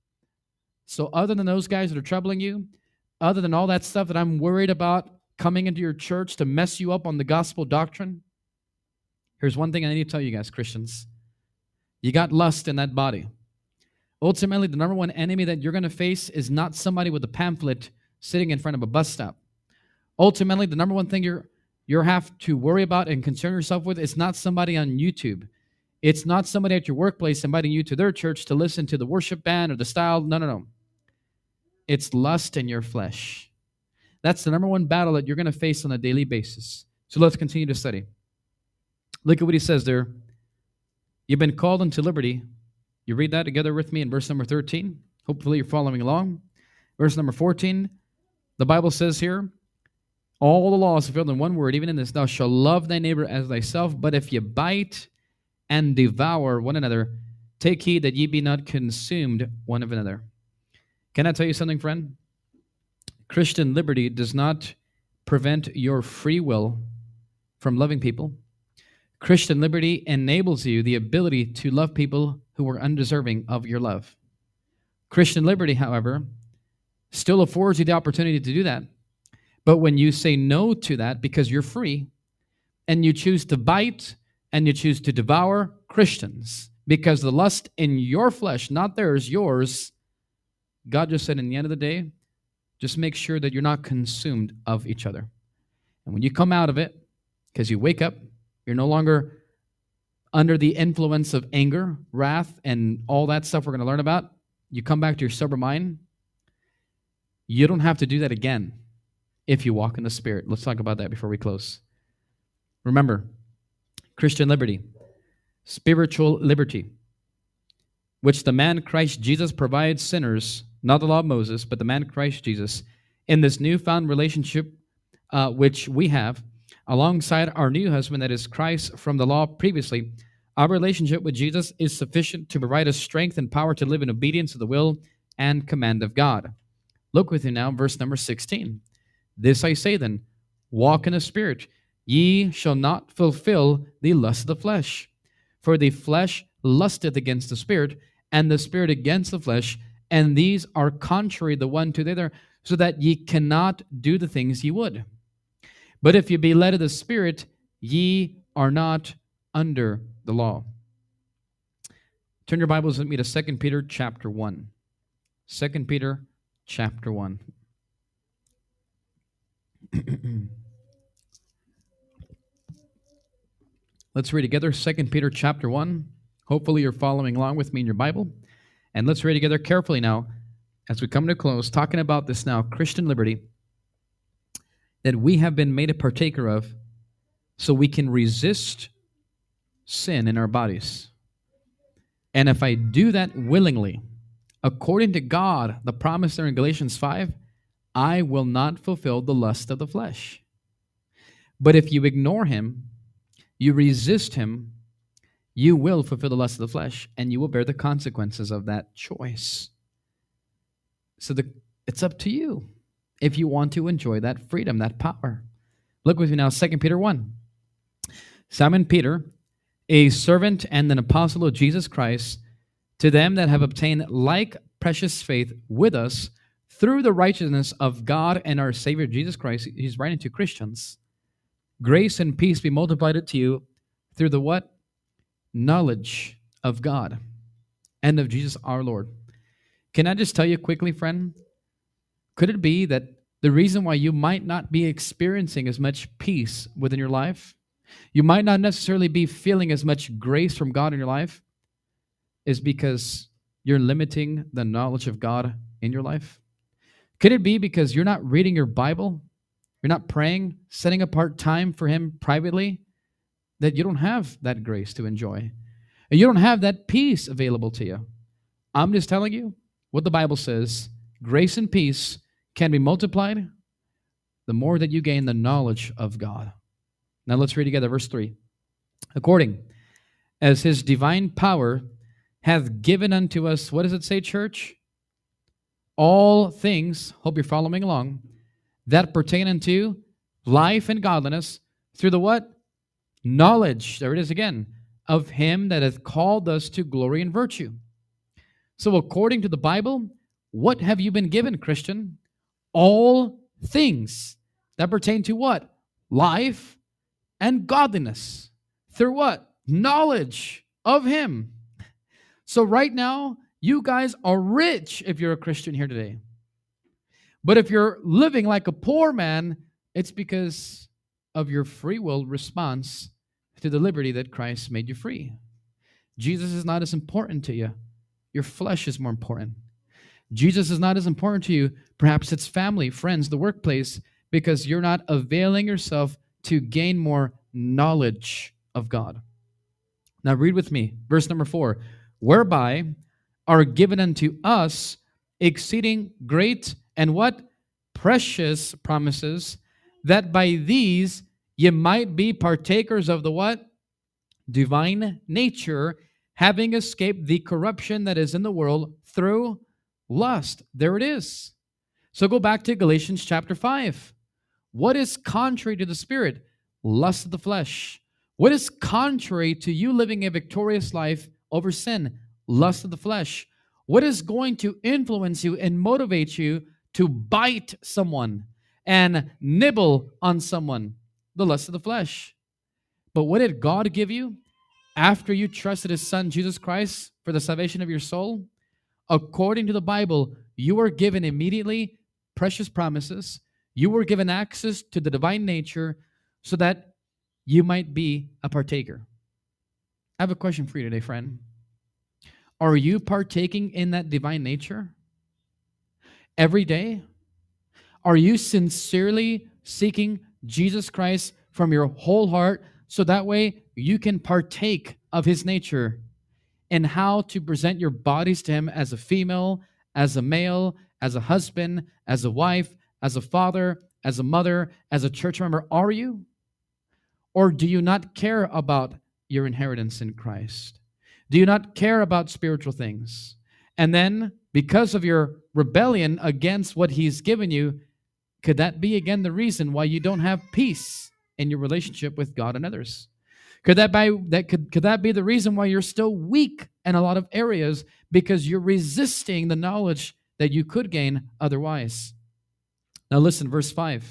So other than those guys that are troubling you, other than all that stuff that I'm worried about coming into your church to mess you up on the gospel doctrine, here's one thing I need to tell you guys, Christians. You got lust in that body. Ultimately, the number one enemy that you're going to face is not somebody with a pamphlet sitting in front of a bus stop. Ultimately, the number one thing you have to worry about and concern yourself with is not somebody on YouTube. It's not somebody at your workplace inviting you to their church to listen to the worship band or the style. No. It's lust in your flesh. That's the number one battle that you're going to face on a daily basis. So let's continue to study. Look at what he says there. You've been called unto liberty. You read that together with me in verse number 13. Hopefully you're following along. Verse number 14, the Bible says here, all the law is fulfilled in one word, even in this, thou shalt love thy neighbor as thyself. But if ye bite and devour one another, take heed that ye be not consumed one of another. Can I tell you something, friend? Christian liberty does not prevent your free will from loving people. Christian liberty enables you the ability to love people who are undeserving of your love. Christian liberty, however, still affords you the opportunity to do that. But when you say no to that because you're free, and you choose to bite and you choose to devour Christians because the lust in your flesh, not theirs, yours, God just said in the end of the day, just make sure that you're not consumed of each other. And when you come out of it, because you wake up, you're no longer under the influence of anger, wrath, and all that stuff we're going to learn about. You come back to your sober mind. You don't have to do that again if you walk in the Spirit. Let's talk about that before we close. Remember, Christian liberty, spiritual liberty, which the man Christ Jesus provides sinners, not the law of Moses, but the man Christ Jesus, in this newfound relationship which we have, alongside our new husband, that is Christ from the law previously. Our relationship with Jesus is sufficient to provide us strength and power to live in obedience to the will and command of God. Look with me now, verse number 16. This I say then, walk in the Spirit. Ye shall not fulfill the lust of the flesh. For the flesh lusteth against the Spirit, and the Spirit against the flesh, and these are contrary the one to the other, so that ye cannot do the things ye would. But if ye be led of the Spirit, ye are not under the law. Turn your Bibles with me to 2 Peter chapter 1. 2 Peter chapter 1. Let's read together 2 Peter chapter 1. Hopefully you're following along with me in your Bible. And let's read together carefully now as we come to close, talking about this now, Christian liberty, that we have been made a partaker of so we can resist sin in our bodies. And if I do that willingly, according to God, the promise there in Galatians 5, I will not fulfill the lust of the flesh. But if you ignore him, you resist him, you will fulfill the lust of the flesh, and you will bear the consequences of that choice. So it's up to you if you want to enjoy that freedom, that power. Look with me now, 2 Peter 1. Simon Peter, a servant and an apostle of Jesus Christ, to them that have obtained like precious faith with us through the righteousness of God and our Savior Jesus Christ. He's writing to Christians. Grace and peace be multiplied to you through the what? Knowledge of God and of Jesus our Lord. Can I just tell you quickly, friend? Could it be that the reason why you might not be experiencing as much peace within your life, you might not necessarily be feeling as much grace from God in your life, is because you're limiting the knowledge of God in your life? Could it be because you're not reading your Bible, you're not praying, setting apart time for Him privately, that you don't have that grace to enjoy? And you don't have that peace available to you. I'm just telling you what the Bible says. Grace and peace can be multiplied the more that you gain the knowledge of God. Now let's read together verse 3. According as His divine power hath given unto us, what does it say, church? All things, hope you're following along, that pertain unto life and godliness through the what? Knowledge, there it is again, of Him that hath called us to glory and virtue. So according to the Bible, what have you been given, Christian? All things that pertain to what? Life and godliness. Through what? Knowledge of Him. So right now, you guys are rich if you're a Christian here today. But if you're living like a poor man, it's because of your free will response to the liberty that Christ made you free. Jesus is not as important to you. Your flesh is more important. Jesus is not as important to you. Perhaps it's family, friends, the workplace, because you're not availing yourself to gain more knowledge of God. Now read with me, verse number 4. Whereby are given unto us exceeding great and what? Precious promises, that by these ye might be partakers of the what? Divine nature, having escaped the corruption that is in the world through lust. There it is. So go back to Galatians chapter 5. What is contrary to the Spirit? Lust of the flesh. What is contrary to you living a victorious life over sin? Lust of the flesh. What is going to influence you and motivate you to bite someone and nibble on someone? The lust of the flesh. But what did God give you after you trusted His Son, Jesus Christ, for the salvation of your soul? According to the Bible, you were given immediately precious promises. You were given access to the divine nature so that you might be a partaker. I have a question for you today, friend. Are you partaking in that divine nature every day? Are you sincerely seeking Jesus Christ from your whole heart so that way you can partake of His nature and how to present your bodies to Him as a female, as a male, as a husband, as a wife, as a father, as a mother, as a church member? Are you? Or do you not care about your inheritance in Christ? Do you not care about spiritual things? And then, because of your rebellion against what He's given you, could that be again the reason why you don't have peace in your relationship with God and others? Could that be the reason why you're still weak in a lot of areas, because you're resisting the knowledge that you could gain otherwise? Now listen, verse 5.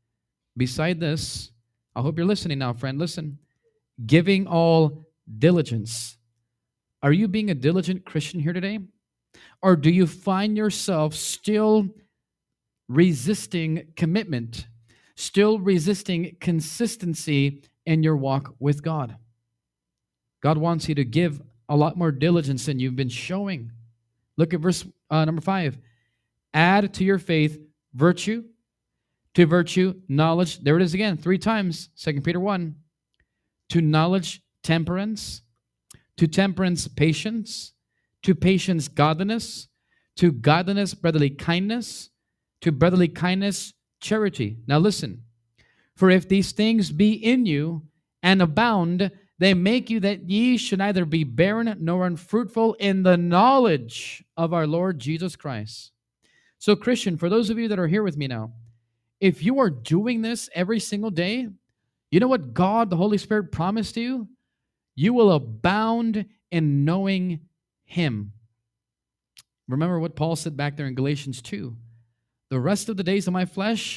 Beside this, I hope you're listening now, friend. Listen. Giving all diligence. Are you being a diligent Christian here today? Or do you find yourself still resisting commitment, still resisting consistency in your walk with God? God wants you to give a lot more diligence than you've been showing. Look at verse number 5. Add to your faith virtue, to virtue knowledge. There it is again, 3 times, 2 Peter 1. To knowledge temperance, to temperance patience, to patience godliness, to godliness brotherly kindness, to brotherly kindness charity. Now listen, for if these things be in you and abound, they make you that ye should neither be barren nor unfruitful in the knowledge of our Lord Jesus Christ. So Christian, for those of you that are here with me now, if you are doing this every single day, you know what God, the Holy Spirit, promised you? You will abound in knowing Him. Remember what Paul said back there in Galatians 2. The rest of the days of my flesh,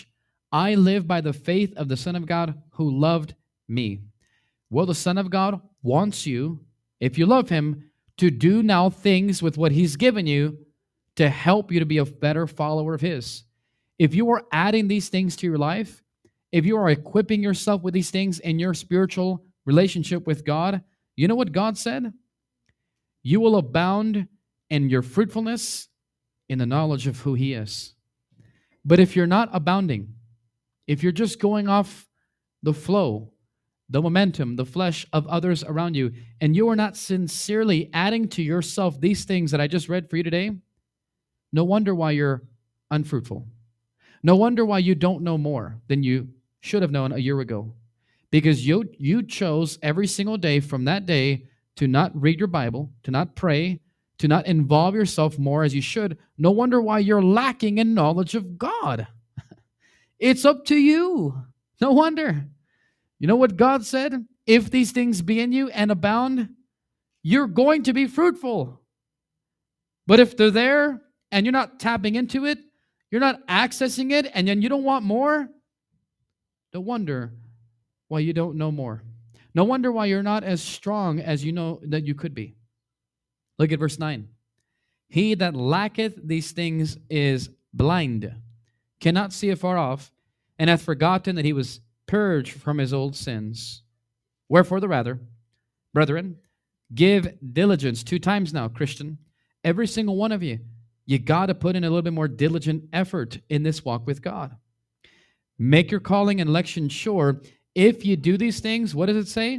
I live by the faith of the Son of God who loved me. Well, the Son of God wants you, if you love him, to do now things with what he's given you to help you to be a better follower of his. If you are adding these things to your life, if you are equipping yourself with these things in your spiritual relationship with God, you know what God said? You will abound in your fruitfulness in the knowledge of who he is. But if you're not abounding, if you're just going off the flow, the momentum, the flesh of others around you, and you are not sincerely adding to yourself these things that I just read for you today, no wonder why you're unfruitful. No wonder why you don't know more than you should have known a year ago. Because you chose every single day from that day to not read your Bible, to not pray, to not involve yourself more as you should. No wonder why you're lacking in knowledge of God. It's up to you. No wonder. You know what God said? If these things be in you and abound, you're going to be fruitful. But if they're there and you're not tapping into it, you're not accessing it, and then you don't want more, no wonder why you don't know more. No wonder why you're not as strong as you know that you could be. Look at verse 9. He that lacketh these things is blind, cannot see afar off, and hath forgotten that he was purged from his old sins. Wherefore the rather, brethren, give diligence. 2 times now, Christian. Every single one of you, you got to put in a little bit more diligent effort in this walk with God. Make your calling and election sure. If you do these things, what does it say?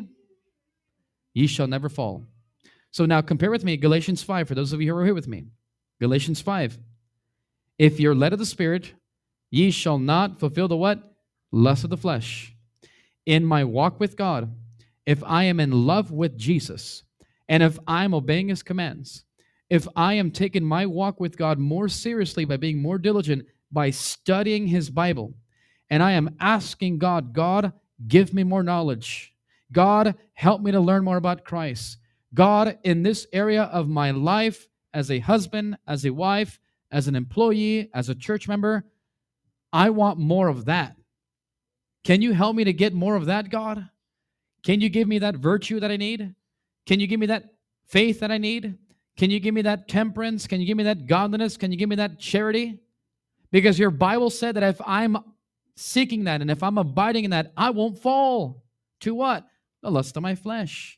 Ye shall never fall. So now compare with me Galatians 5, for those of you who are here with me. Galatians 5. If you're led of the Spirit, ye shall not fulfill the what? Lust of the flesh. In my walk with God, if I am in love with Jesus, and if I'm obeying his commands, if I am taking my walk with God more seriously by being more diligent, by studying his Bible, and I am asking God, God, give me more knowledge. God, help me to learn more about Christ. God, in this area of my life, as a husband, as a wife, as an employee, as a church member, I want more of that. Can you help me to get more of that, God? Can you give me that virtue that I need? Can you give me that faith that I need? Can you give me that temperance? Can you give me that godliness? Can you give me that charity? Because your Bible said that if I'm seeking that and if I'm abiding in that, I won't fall to what? The lust of my flesh.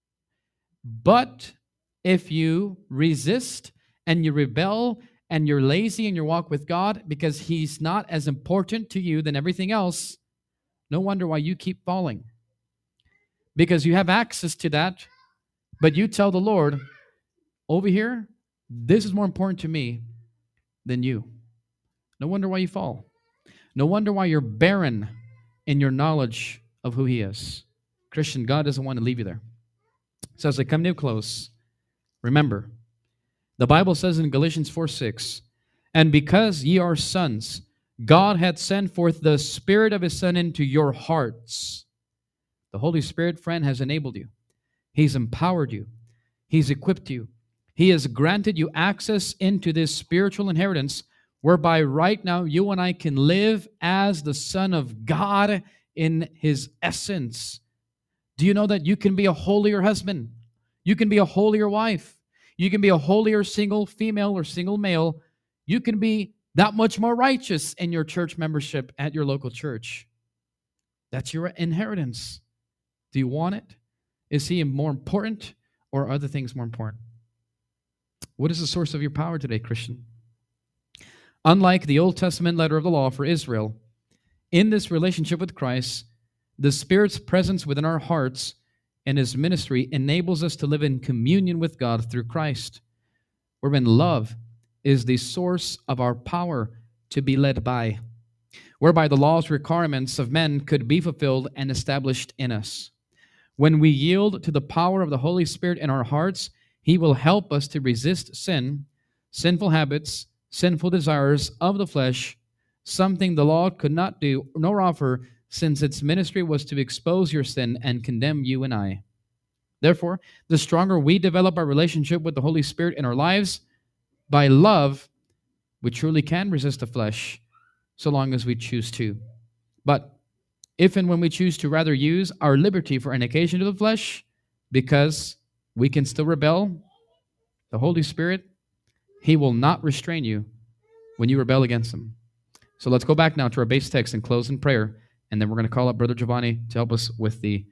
But if you resist and you rebel and you're lazy in your walk with God because he's not as important to you than everything else, no wonder why you keep falling. Because you have access to that, but you tell the Lord, over here, this is more important to me than you. No wonder why you fall. No wonder why you're barren in your knowledge of who he is. Christian, God doesn't want to leave you there. So as I come to a close, remember, the Bible says in Galatians 4:6, and because ye are sons, God hath sent forth the Spirit of his Son into your hearts. The Holy Spirit, friend, has enabled you. He's empowered you. He's equipped you. He has granted you access into this spiritual inheritance whereby right now you and I can live as the Son of God in his essence. Do you know that you can be a holier husband? You can be a holier wife. You can be a holier single female or single male. You can be that much more righteous in your church membership at your local church. That's your inheritance. Do you want it? Is he more important or are other things more important? What is the source of your power today, Christian? Unlike the Old Testament letter of the law for Israel, in this relationship with Christ, the Spirit's presence within our hearts and his ministry enables us to live in communion with God through Christ, wherein love is the source of our power to be led by, whereby the law's requirements of men could be fulfilled and established in us. When we yield to the power of the Holy Spirit in our hearts, he will help us to resist sin, sinful habits, sinful desires of the flesh, something the law could not do nor offer, since its ministry was to expose your sin and condemn you and I. Therefore, the stronger we develop our relationship with the Holy Spirit in our lives, by love, we truly can resist the flesh, so long as we choose to. But if and when we choose to rather use our liberty for an occasion to the flesh, because we can still rebel, the Holy Spirit, He will not restrain you when you rebel against Him. So let's go back now to our base text and close in prayer, and then we're going to call up Brother Giovanni to help us with the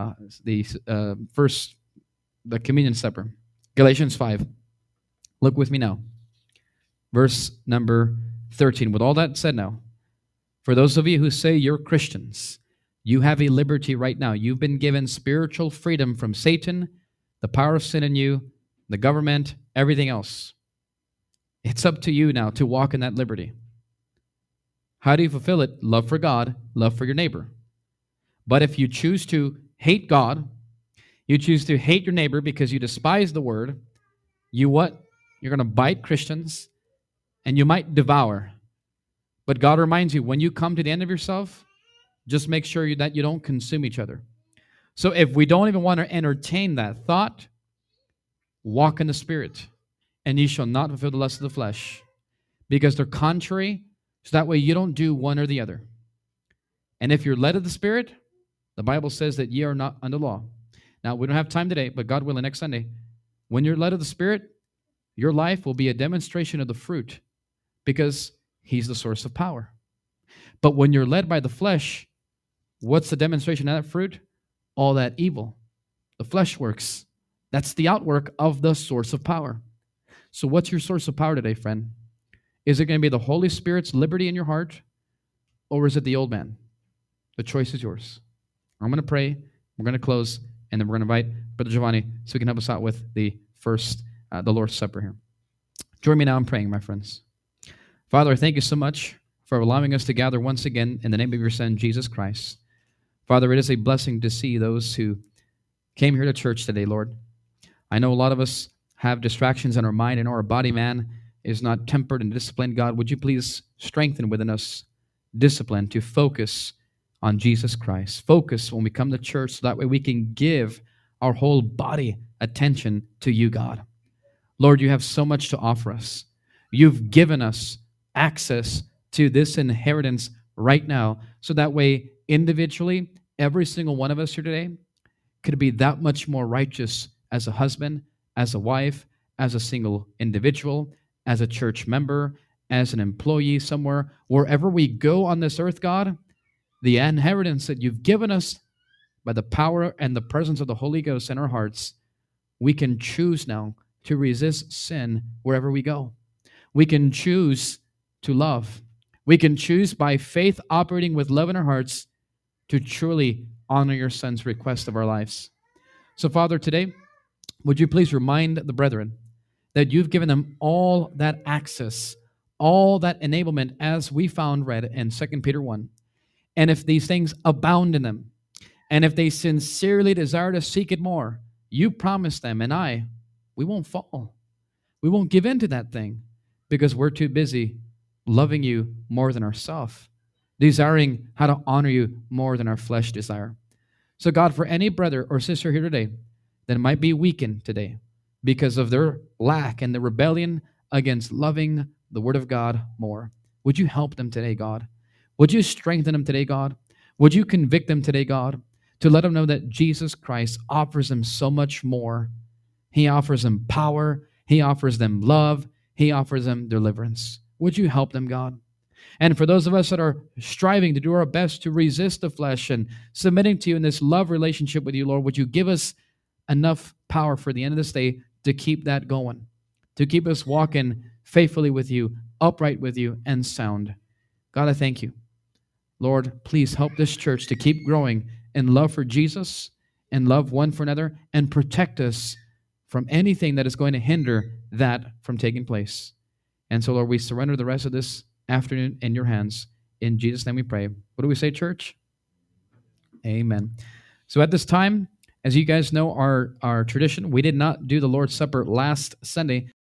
first, the communion supper. Galatians 5. Look with me now. Verse number 13. With all that said now, for those of you who say you're Christians, you have a liberty right now. You've been given spiritual freedom from Satan, the power of sin in you, the government, everything else. It's up to you now to walk in that liberty. How do you fulfill it? Love for God, love for your neighbor. But if you choose to hate God, you choose to hate your neighbor because you despise the word, you what? You're going to bite Christians and you might devour. But God reminds you, when you come to the end of yourself, just make sure that you don't consume each other. So if we don't even want to entertain that thought, walk in the Spirit, and ye shall not fulfill the lust of the flesh, because they're contrary, so that way you don't do one or the other. And if you're led of the Spirit, the Bible says that ye are not under law. Now, we don't have time today, but God willing, next Sunday, when you're led of the Spirit, your life will be a demonstration of the fruit, because He's the source of power. But when you're led by the flesh, what's the demonstration of that fruit? All that evil. The flesh works. That's the outwork of the source of power. So what's your source of power today, friend? Is it going to be the Holy Spirit's liberty in your heart, or is it the old man? The choice is yours. I'm going to pray, we're going to close, and then we're going to invite Brother Giovanni so he can help us out with the first, the Lord's Supper here. Join me now in praying, my friends. Father, I thank you so much for allowing us to gather once again in the name of your Son, Jesus Christ. Father, it is a blessing to see those who came here to church today, Lord. I know a lot of us have distractions in our mind and our body, man, is not tempered and disciplined. God, would you please strengthen within us discipline to focus on Jesus Christ. Focus when we come to church so that way we can give our whole body attention to you, God. Lord, you have so much to offer us. You've given us access to this inheritance right now, so that way individually, every single one of us here today could be that much more righteous as a husband, as a wife, as a single individual, as a church member, as an employee somewhere. Wherever we go on this earth, God, the inheritance that you've given us by the power and the presence of the Holy Ghost in our hearts, we can choose now to resist sin wherever we go. We can choose to love. We can choose by faith, operating with love in our hearts, to truly honor your Son's request of our lives. So, Father, today, would you please remind the brethren that you've given them all that access, all that enablement, as we found read in 2 Peter 1. And if these things abound in them, and if they sincerely desire to seek it more, you promise them and we won't fall. We won't give in to that thing because we're too busy loving you more than ourselves, desiring how to honor you more than our flesh desire. So God, for any brother or sister here today that might be weakened today because of their lack and the rebellion against loving the Word of God more, would you help them today, God? Would you strengthen them today, God? Would you convict them today, God, to let them know that Jesus Christ offers them so much more. He offers them power. He offers them love. He offers them deliverance. Would you help them, God? And for those of us that are striving to do our best to resist the flesh and submitting to you in this love relationship with you, Lord, would you give us enough power for the end of this day to keep that going, to keep us walking faithfully with you, upright with you, and sound. God, I thank you. Lord, please help this church to keep growing in love for Jesus and love one for another, and protect us from anything that is going to hinder that from taking place. And so, Lord, we surrender the rest of this afternoon in your hands. In Jesus' name we pray. What do we say, church? Amen. So at this time, as you guys know, our tradition, we did not do the Lord's Supper last Sunday